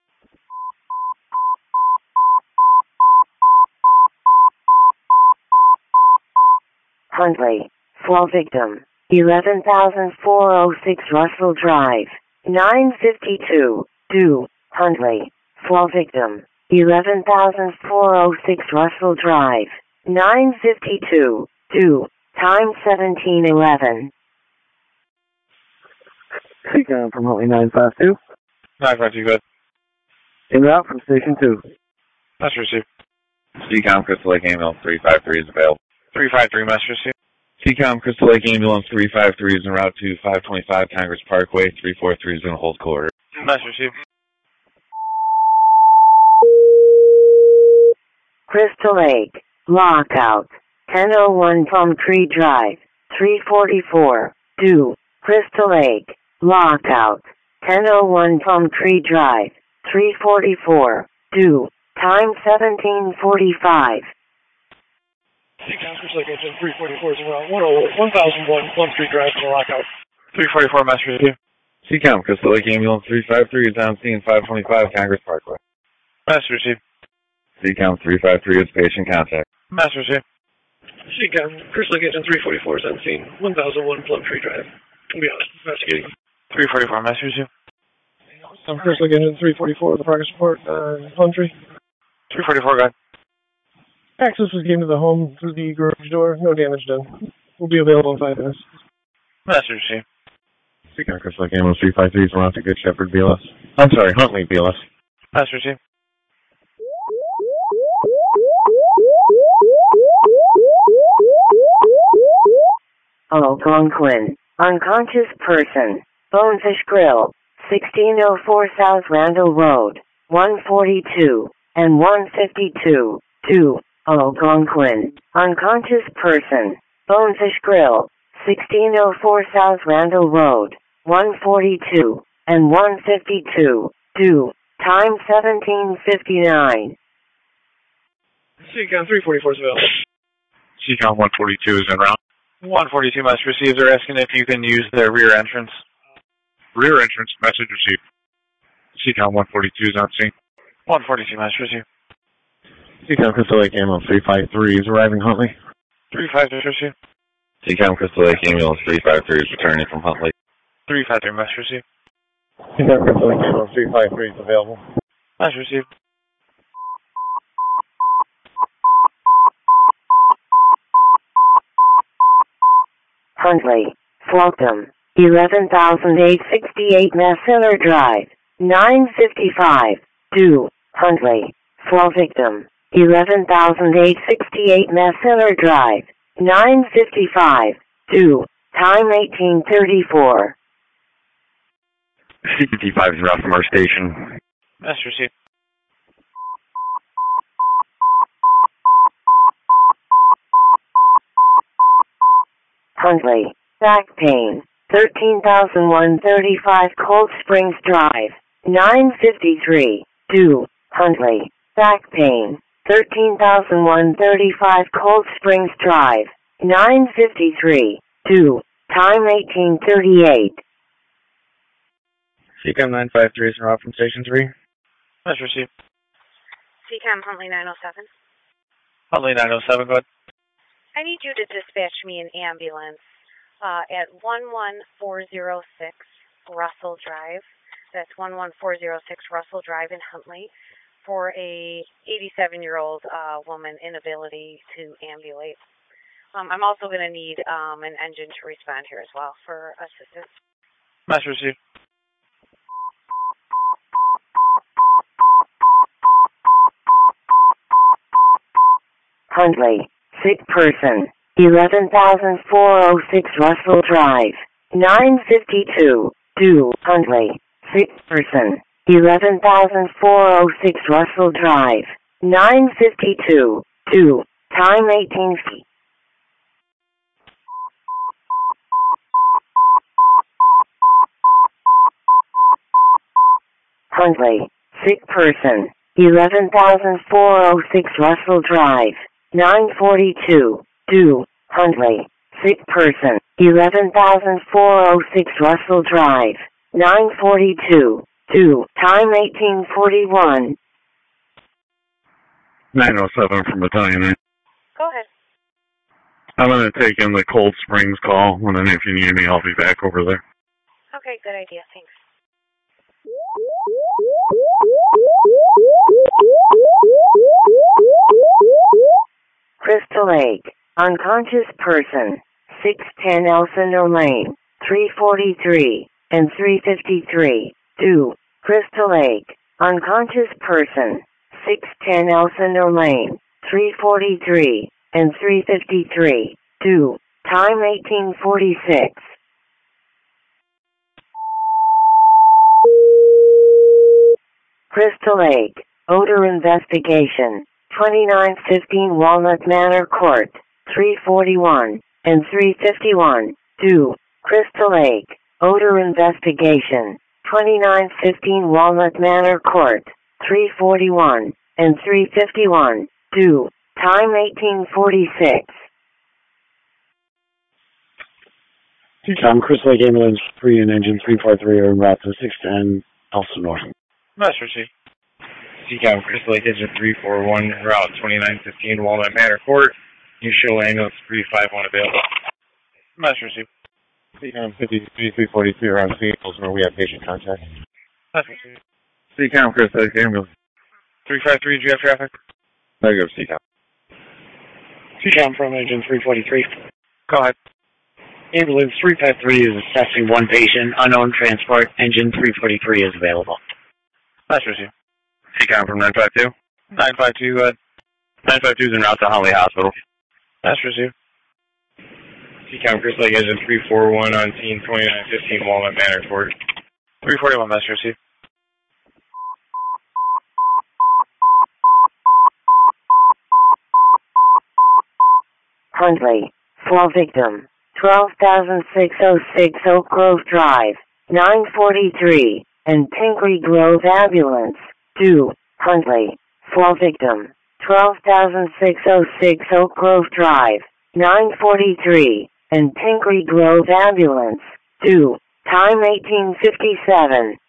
Huntley, fall victim, eleven thousand four oh six Russell Drive, nine fifty-two, due, Huntley, fall victim, eleven thousand four oh six Russell Drive, nine fifty-two, due, time seventeen eleven. Seacom from Huntley nine five two. nine five two, good. En route from Station two. Master received. Seacom Crystal Lake Ambulance three five three is available. three five three, Master received. Seacom Crystal Lake Ambulance three five three is en route to five twenty-five Congress Parkway. three four three is going to hold quarter. Master received. Crystal Lake, lockout, ten oh one Plum Tree Drive, three forty-four, due, Crystal Lake, lockout, ten oh one Plum Tree Drive, three forty-four, due, time seventeen forty-five. Seacom Crystal Lake Engine three forty-four is around one thousand one Plum Street Drive for the lockout. three forty-four, Master received. Seacom Crystal Lake Ambulance three five three is on scene five twenty-five Congress Parkway. Master received. Seacom three five three is patient contact. Master received. Seacom Crystal Lake Engine three forty-four is on scene one thousand one Plum Tree Drive. We'll be honest, investigating. three forty-four, Master received. Um, Crystal Lake Engine three forty-four, the progress report, uh, Plum Tree. three forty-four, go ahead. Access was given to the home through the garage door. No damage done. Will be available in five minutes. Master received. Seacom Crystal Lake Ambulance three five three is around to Good Shepherd B L S. I'm sorry, Huntley B L S. Master received. Algonquin, unconscious person, Bonefish Grill, sixteen oh four South Randall Road, one forty-two, and one fifty-two, two, Algonquin, unconscious person, Bonefish Grill, sixteen oh four South Randall Road, one forty-two and one fifty-two, two, time seventeen fifty-nine. C COM three forty-four is available. C COM one forty-two is en route. one forty-two must receive. They're asking if you can use their rear entrance. Rear entrance, message received. C COM one forty-two is on scene. one forty-two must receive. C COM Crystal Lake Ambulance three five three is arriving Huntley. three five three receive. C COM Crystal Lake Ambulance three five three is returning from Huntley. three five three must receive. C COM Crystal Lake Ambulance three five three is available. Must receive. Huntley, Slocum, eleven thousand eight hundred sixty-eight Massiller Drive, nine fifty-five, two, Huntley, Slow Victim, eleven thousand eight hundred sixty-eight Massiller Drive, nine fifty-five, two, time eighteen thirty-four. C fifty-five is route from our station. Must receive. Huntley, back pain, thirteen thousand one hundred thirty-five Cold Springs Drive, nine fifty-three, two, Huntley, back pain, thirteen thousand one hundred thirty-five Cold Springs Drive, nine fifty-three, two, time eighteen thirty-eight. C COM nine five three is en route from Station three. Must receive. C COM Huntley nine oh seven. Huntley nine oh seven, go ahead. I need you to dispatch me an ambulance uh, at one one four zero six Russell Drive. That's one one four zero six Russell Drive in Huntley for a eighty-seven-year-old uh, woman inability to ambulate. Um, I'm also going to need um, an engine to respond here as well for assistance. Must receive. Huntley, sick person, eleven thousand four hundred six Russell Drive, nine fifty-two, two, Huntley, sick person, eleven thousand four hundred six Russell Drive, nine fifty-two, two, time eighteen feet. Huntley, sick person, eleven thousand four hundred six Russell Drive, nine forty-two, two, Huntley, sick person, eleven thousand four hundred six Russell Drive, nine forty-two, two, time eighteen forty-one. nine oh seven from Battalion eight. Go ahead. I'm going to take in the Cold Springs call, and then if you need me, I'll be back over there. Okay, good idea. Thanks. Crystal Lake, unconscious person, six ten Elsinore Lane, three forty-three and three fifty-three, two, Crystal Lake, unconscious person, six ten Elsinore Lane, three forty-three and three fifty-three, two, time eighteen forty-six. Crystal Lake, odor investigation, twenty-nine fifteen Walnut Manor Court, three forty-one and three fifty-one, two, Crystal Lake, odor investigation, twenty-nine fifteen Walnut Manor Court, three forty-one and three fifty-one, two, time eighteen forty-six. C COM Crystal Lake Ambulance three and Engine three four three are en route to six ten Elsinore. Must receive. C COM Crystal Lake Engine three four one, route twenty-nine fifteen Walnut Manor Court. You show ambulance three five one available. Must receive. C COM fifty-three three forty-three around scene, Elsinore, we have patient contact. Must receive. C COM Crystal Lake Ambulance. three five three, do you have traffic? Negative, C COM. C COM from Engine three forty-three. Go ahead. Ambulance three five three is assessing one patient. Unknown transport. Engine three forty-three is available. Must receive. C COM from nine five two. nine five two, go ahead. nine five two is en route to Huntley Hospital. Must receive. C COM Crystal Lake Engine three four one on scene twenty-nine fifteen Walnut Manor Court. three forty-one, must receive. Huntley, slow victim, twelve thousand six oh six Oak Grove Drive, nine forty-three, and Pingree Grove Ambulance, two, Huntley. Fall victim, twelve thousand six oh six Oak Grove Drive, nine forty-three, and Pingree Grove Ambulance, two, time eighteen fifty-seven.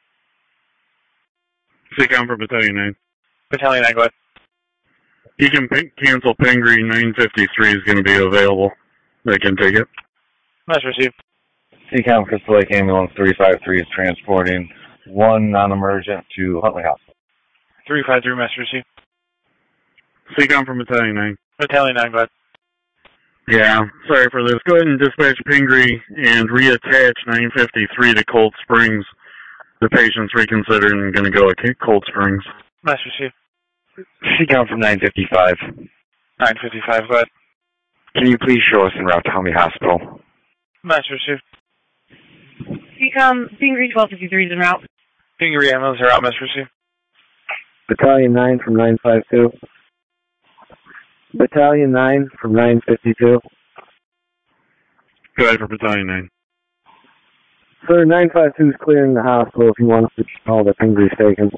Seacom for Battalion nine. Battalion nine, go ahead. You can p- cancel Pingree. nine fifty-three is going to be available. They can take it. Nice received. Seacom Crystal Lake Ambulance three five three is transporting one non-emergent to Huntley Hospital. three five three, master received. Seacom from Battalion nine. Battalion nine, go ahead. Yeah, sorry for this. Go ahead and dispatch Pingree and reattach nine fifty-three to Cold Springs. The patient's reconsidering and going to go at Cold Springs. Nice received. Seacom from nine fifty-five. nine fifty-five, go ahead. Can you please show us en route to Huntley Hospital? Nice received. Seacom, Pingree twelve fifty-three is en route. Pingree ambulance are out, master received. Battalion nine from nine five two. Battalion nine from nine fifty-two. Go ahead for Battalion nine. Sir, nine five two is clearing the hospital if you want us to call that Pingree's taken.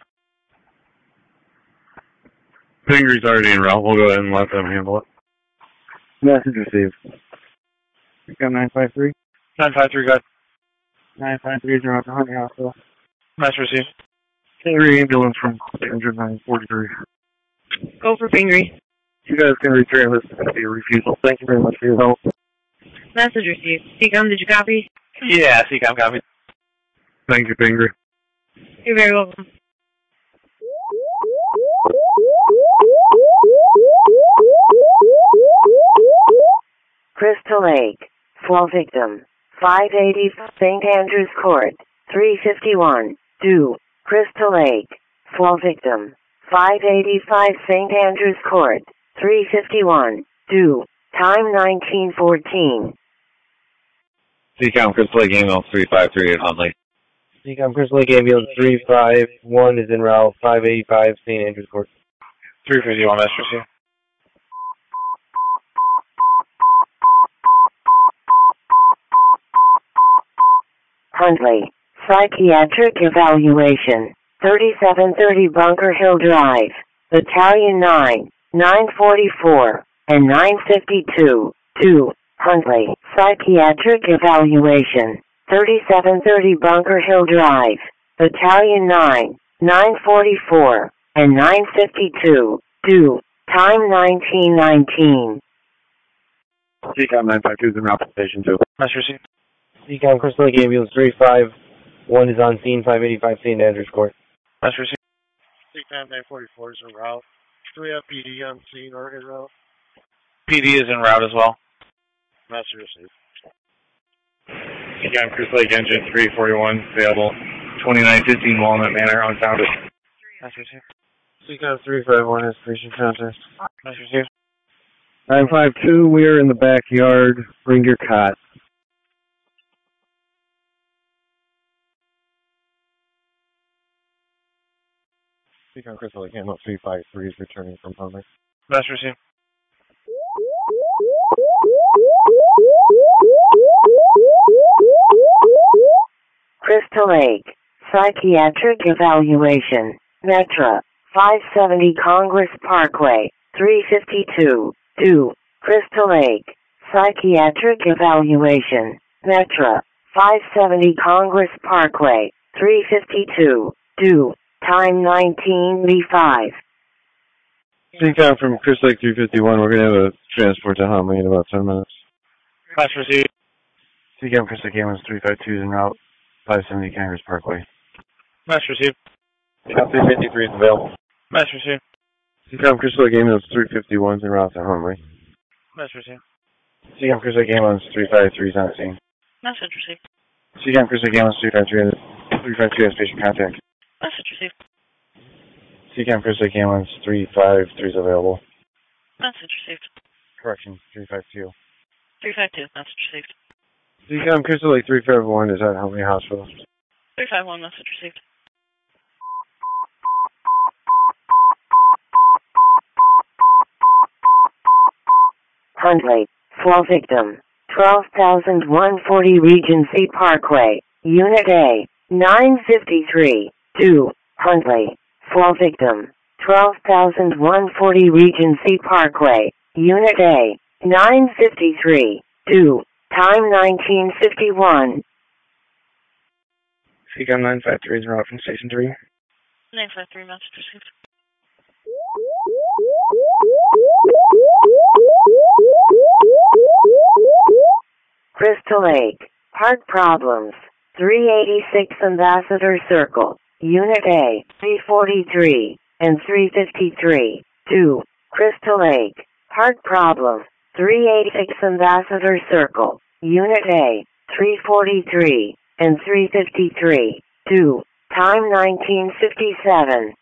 Pingree's already en route. We'll go ahead and let them handle it. Message received. Seacom nine five three. nine five three, go ahead. nine five three is around the Huntley Hospital. Nice received. Pingree ambulance from engine nine forty-three. Go for Pingree. You guys can return this to be a refusal. Thank you very much for your help. Message received. Seacom, did you copy? Yeah, Seacom copy. Thank you, Pingree. You're very welcome. Crystal Lake, fall victim, five eighty Saint Andrews Court, three fifty-one, two, Crystal Lake, fall victim, five eighty-five Saint Andrews Court, three fifty-one, two, time nineteen fourteen. Seacom Crystal Lake Ambulance three five three at Huntley. Seacom Crystal Lake Ambulance three five one is en route, five eighty-five Saint Andrews Court. three fifty-one, master received. Huntley, psychiatric evaluation, thirty-seven thirty Bunker Hill Drive, Battalion nine, nine forty-four, and nine fifty-two, two, Huntley, psychiatric evaluation, thirty-seven thirty Bunker Hill Drive, Battalion nine, nine forty-four, and nine fifty-two, two, time nineteen nineteen. Seacom nine five two is en route to station two. Master received. Seacom Crystal Lake Ambulance three five one is on scene, five eighty-five Saint Andrews Court. Master received. Seacom nine forty-four is en route. Do we have P D on scene or en route? P D is en route as well. Master received. Seacom Crystal Lake Engine three forty-one, available. twenty-nine fifteen Walnut Manor, unfounded. Master received. Seacom three five one has patient contact. Master received. nine five two, we are in the backyard. Bring your cot. Seacom Crystal Lake Ambulance three five three is returning from Huntley. Master received. Crystal Lake, psychiatric evaluation, Metra, five seventy Congress Parkway, three fifty-two, two, Crystal Lake, psychiatric evaluation, Metra, five seventy Congress Parkway, three fifty-two, two, time nineteen oh five. Seacom from Crystal Lake three fifty-one, we're going to have a transport to Huntley in about ten minutes. Master received. Seacom Crystal Lake Ambulance three five two is en route, five seventy Congress Parkway. Master received. Seacom three fifty-three is available. Master received. Seacom Crystal Lake Ambulance three fifty-one is en route to Huntley. Master received. Seacom Crystal Lake Ambulance three five three is on scene. Message received. Seacom Crystal Lake Ambulance three five three three five two has patient contact. Message received. Seacom Crystal Lake Ambulance three five three is available. Message received. Correction, three five two. three five two, message received. Seacom Crystal Lake three five one is at Huntley Hospital. three five one, message received. Huntley, fall victim, twelve thousand one hundred forty Regency Parkway, Unit A, nine fifty-three, two, Huntley. Fall victim, twelve thousand one hundred forty Regency Parkway, Unit A, nine fifty-three, two, time nineteen fifty-one. C COM nine five three is en route from Station three. nine five three, message received. Crystal Lake, Park problems, three eighty-six Ambassador Circle, Unit A, three forty-three, and three fifty-three, two, Crystal Lake, Park problem, three eighty-six Ambassador Circle, Unit A, three forty-three, and three fifty-three, two, time nineteen fifty-seven.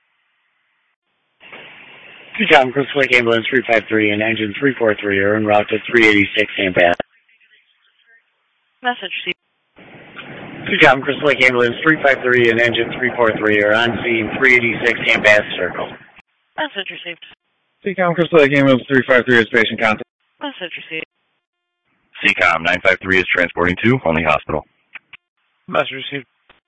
C COM, Crystal Lake Ambulance three five three and engine three four three are en route to three eighty-six Ambassador. Message received. C COM, Crystal Lake Ambulance three five three and engine three four three are on scene three eighty-six Ambassador Circle. Message received. C COM, Crystal Lake Ambulance three five three is patient contact. Message received. C COM, nine five three is transporting to Huntley Hospital. Message received.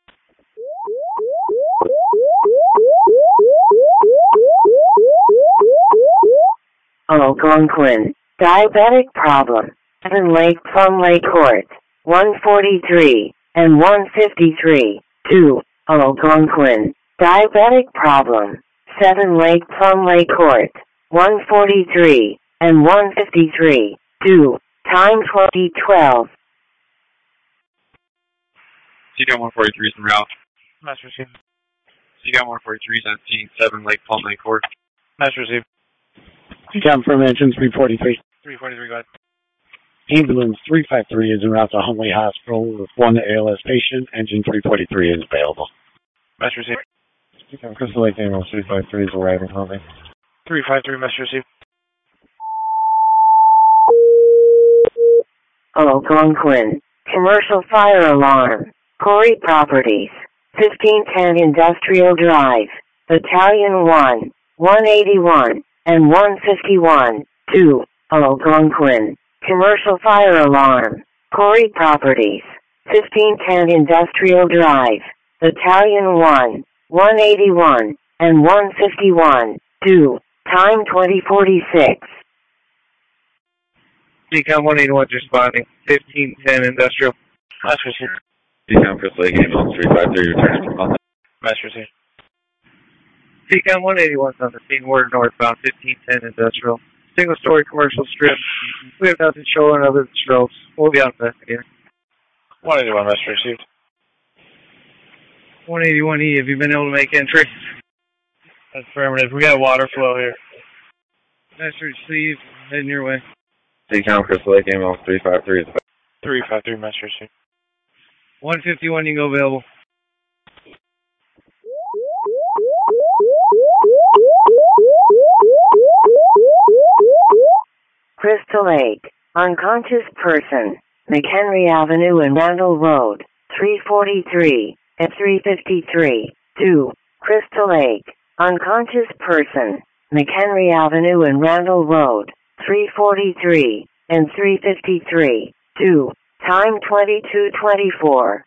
Algonquin, diabetic problem, Seven Lake Plum Lake Court, one forty-three and one fifty-three, two, Algonquin, diabetic problem, Seven Lake Plum Lake Court, one forty-three and one fifty-three, two, time twenty twelve. C COM one forty-three is en route. Message received. C COM one forty-three is on scene seven Lake Plum Lake Court. Message received. C COM from engine three forty-three. three forty-three, go ahead. Ambulance three five three is en route to Huntley Hospital with one A L S patient. Engine three forty-three is available. Message received. C COM, Crystal Lake Ambulance three five three is arriving Huntley. three five three, message received. Algonquin, commercial fire alarm, Corey Properties, fifteen ten Industrial Drive, Battalion one, one eighty-one, and one fifty-one, two, Algonquin, commercial fire alarm, Corey Properties, fifteen ten Industrial Drive, Battalion one, one eighty-one, and one fifty-one, two, time twenty forty-six. C COM one eighty-one is responding, fifteen ten Industrial. Message received. C COM, Crystal Lake Ambulance three five three returning from Huntley. Message received. C COM one eighty-one is on the scene, we're northbound, fifteen ten Industrial. Single story commercial strip. We have nothing showing other than strokes. We'll be on investigating. one eighty-one, message received. one eighty-one E, have you been able to make entry? That's affirmative. We got water flow here. Message received. Heading your way. C COM, Crystal Lake Ambulance three five three is available. three five three, message received. one fifty-one, you can go available. Crystal Lake, unconscious person, McHenry Avenue and Randall Road, three forty-three and three fifty-three, two, Crystal Lake, unconscious person, McHenry Avenue and Randall Road, three forty-three and three fifty-three, two, time twenty-two twenty-four.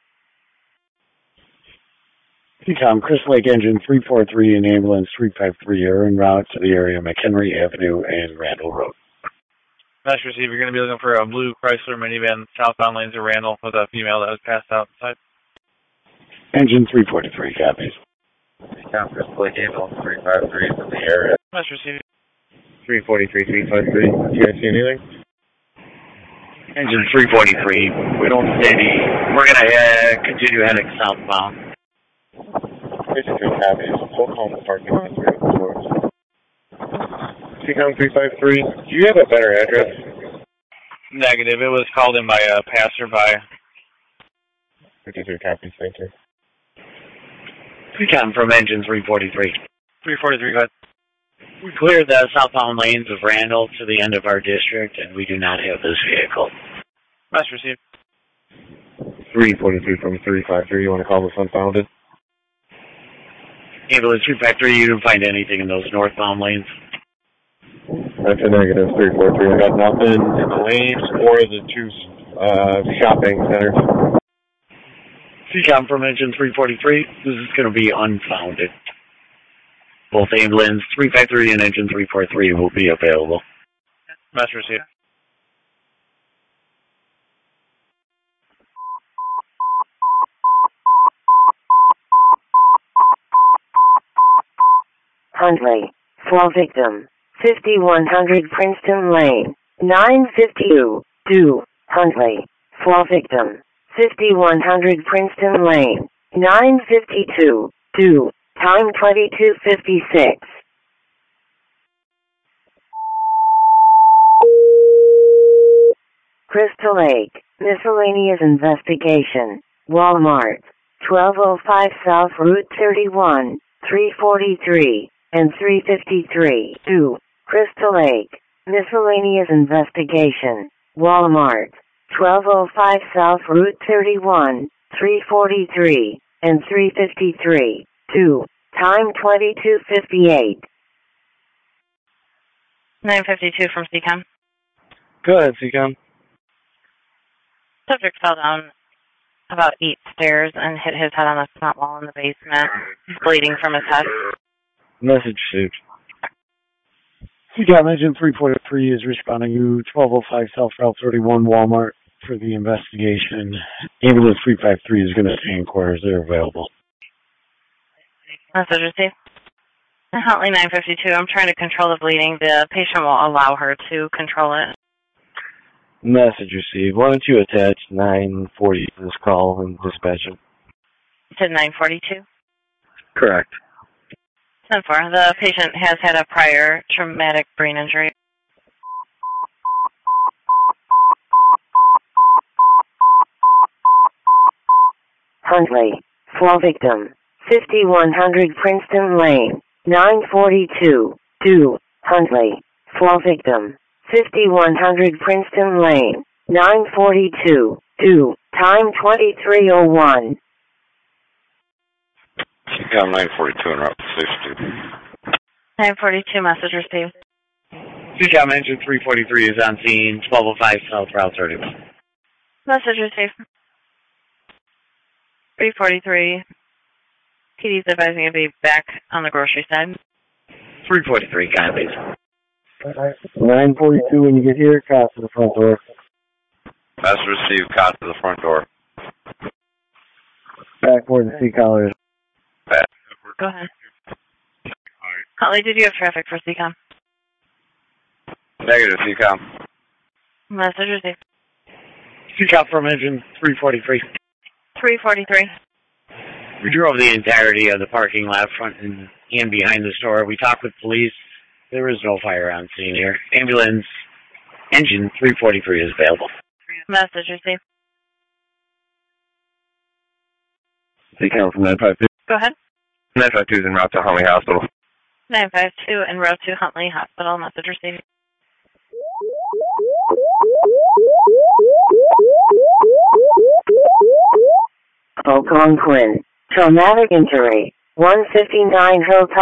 C COM, Crystal Lake Engine three four three and Ambulance three five three are en route to the area of McHenry Avenue and Randall Road. Message received. You're going to be looking for a blue Chrysler minivan southbound lanes of Randall with a female that was passed out inside. Engine three forty-three copies. C COM, Crystal Lake Ambulance three five three from the area. Message received. three forty-three, three five three. Do you guys see anything? Engine three forty-three. We don't see any. We're going to uh, continue heading southbound. Basically copies. Full home parking lot three oh four. C COM three five three, do you have a better address? Negative. It was called in by a passerby. fifty-three copies, thank you. C COM from Engine three forty-three. three forty-three, go ahead. We cleared the southbound lanes of Randall to the end of our district, and we do not have this vehicle. Message received. three forty-three from three five three, you want to call this unfounded? Ambulance three five three, you didn't find anything in those northbound lanes? That's a negative three four three. I got nothing in the lanes or the two uh, shopping centers. C COM from engine three forty-three. This is going to be unfounded. Both ambulance three five three and engine three forty-three will be available. Message received. Huntley, fall victim, fifty-one hundred Princeton Lane, nine fifty-two, two, Huntley, fall victim, fifty-one hundred Princeton Lane, nine fifty-two, two, time twenty-two fifty-six. Crystal Lake, miscellaneous investigation, Walmart, twelve oh five South Route thirty-one, three forty-three. And three fifty-three, two, Crystal Lake, miscellaneous investigation, Walmart, twelve oh five South Route thirty-one, three forty-three, and three fifty-three, two, time twenty-two fifty-eight. nine fifty-two from C COM. Go ahead, C COM. Subject fell down about eight stairs and hit his head on a cement wall in the basement. He's bleeding from his head. Message received. C COM engine three forty-three is responding to twelve oh five South Route thirty-one Walmart for the investigation. Ambulance three five three is going to stay in quarters. They're available. Message received. Huntley nine fifty-two, I'm trying to control the bleeding. The patient won't allow her to control it. Message received. Why don't you attach nine forty to this call and dispatch it? To nine forty-two? Correct. ten four. The patient has had a prior traumatic brain injury. Huntley, fall victim, fifty-one hundred Princeton Lane, nine forty-two, two, Huntley, fall victim, fifty-one hundred Princeton Lane, nine forty-two, two, time twenty-three oh one. C COM nine forty-two en route to safety. nine forty-two, message received. C COM engine three forty-three is on scene, twelve oh five South Route thirty-one. Message received. three forty-three. P D's advising you to be back on the grocery side. three forty-three, copies. nine forty-two, when you get here, cop to the front door. Message received, cop to the front door. Back where the C collar is. Back. Go ahead. Huntley, did you have traffic for C COM? Negative, C COM. Message received. C COM from engine three forty-three. three forty-three. We drove the entirety of the parking lot front and, and behind the store. We talked with police. There is no fire on scene here. Ambulance engine three forty-three is available. Message received. C COM from nine five two. Go ahead. nine five two is en route to Huntley Hospital. nine five two en route to Huntley Hospital. Message received. Algonquin, traumatic injury, one fifty-nine Hilltop.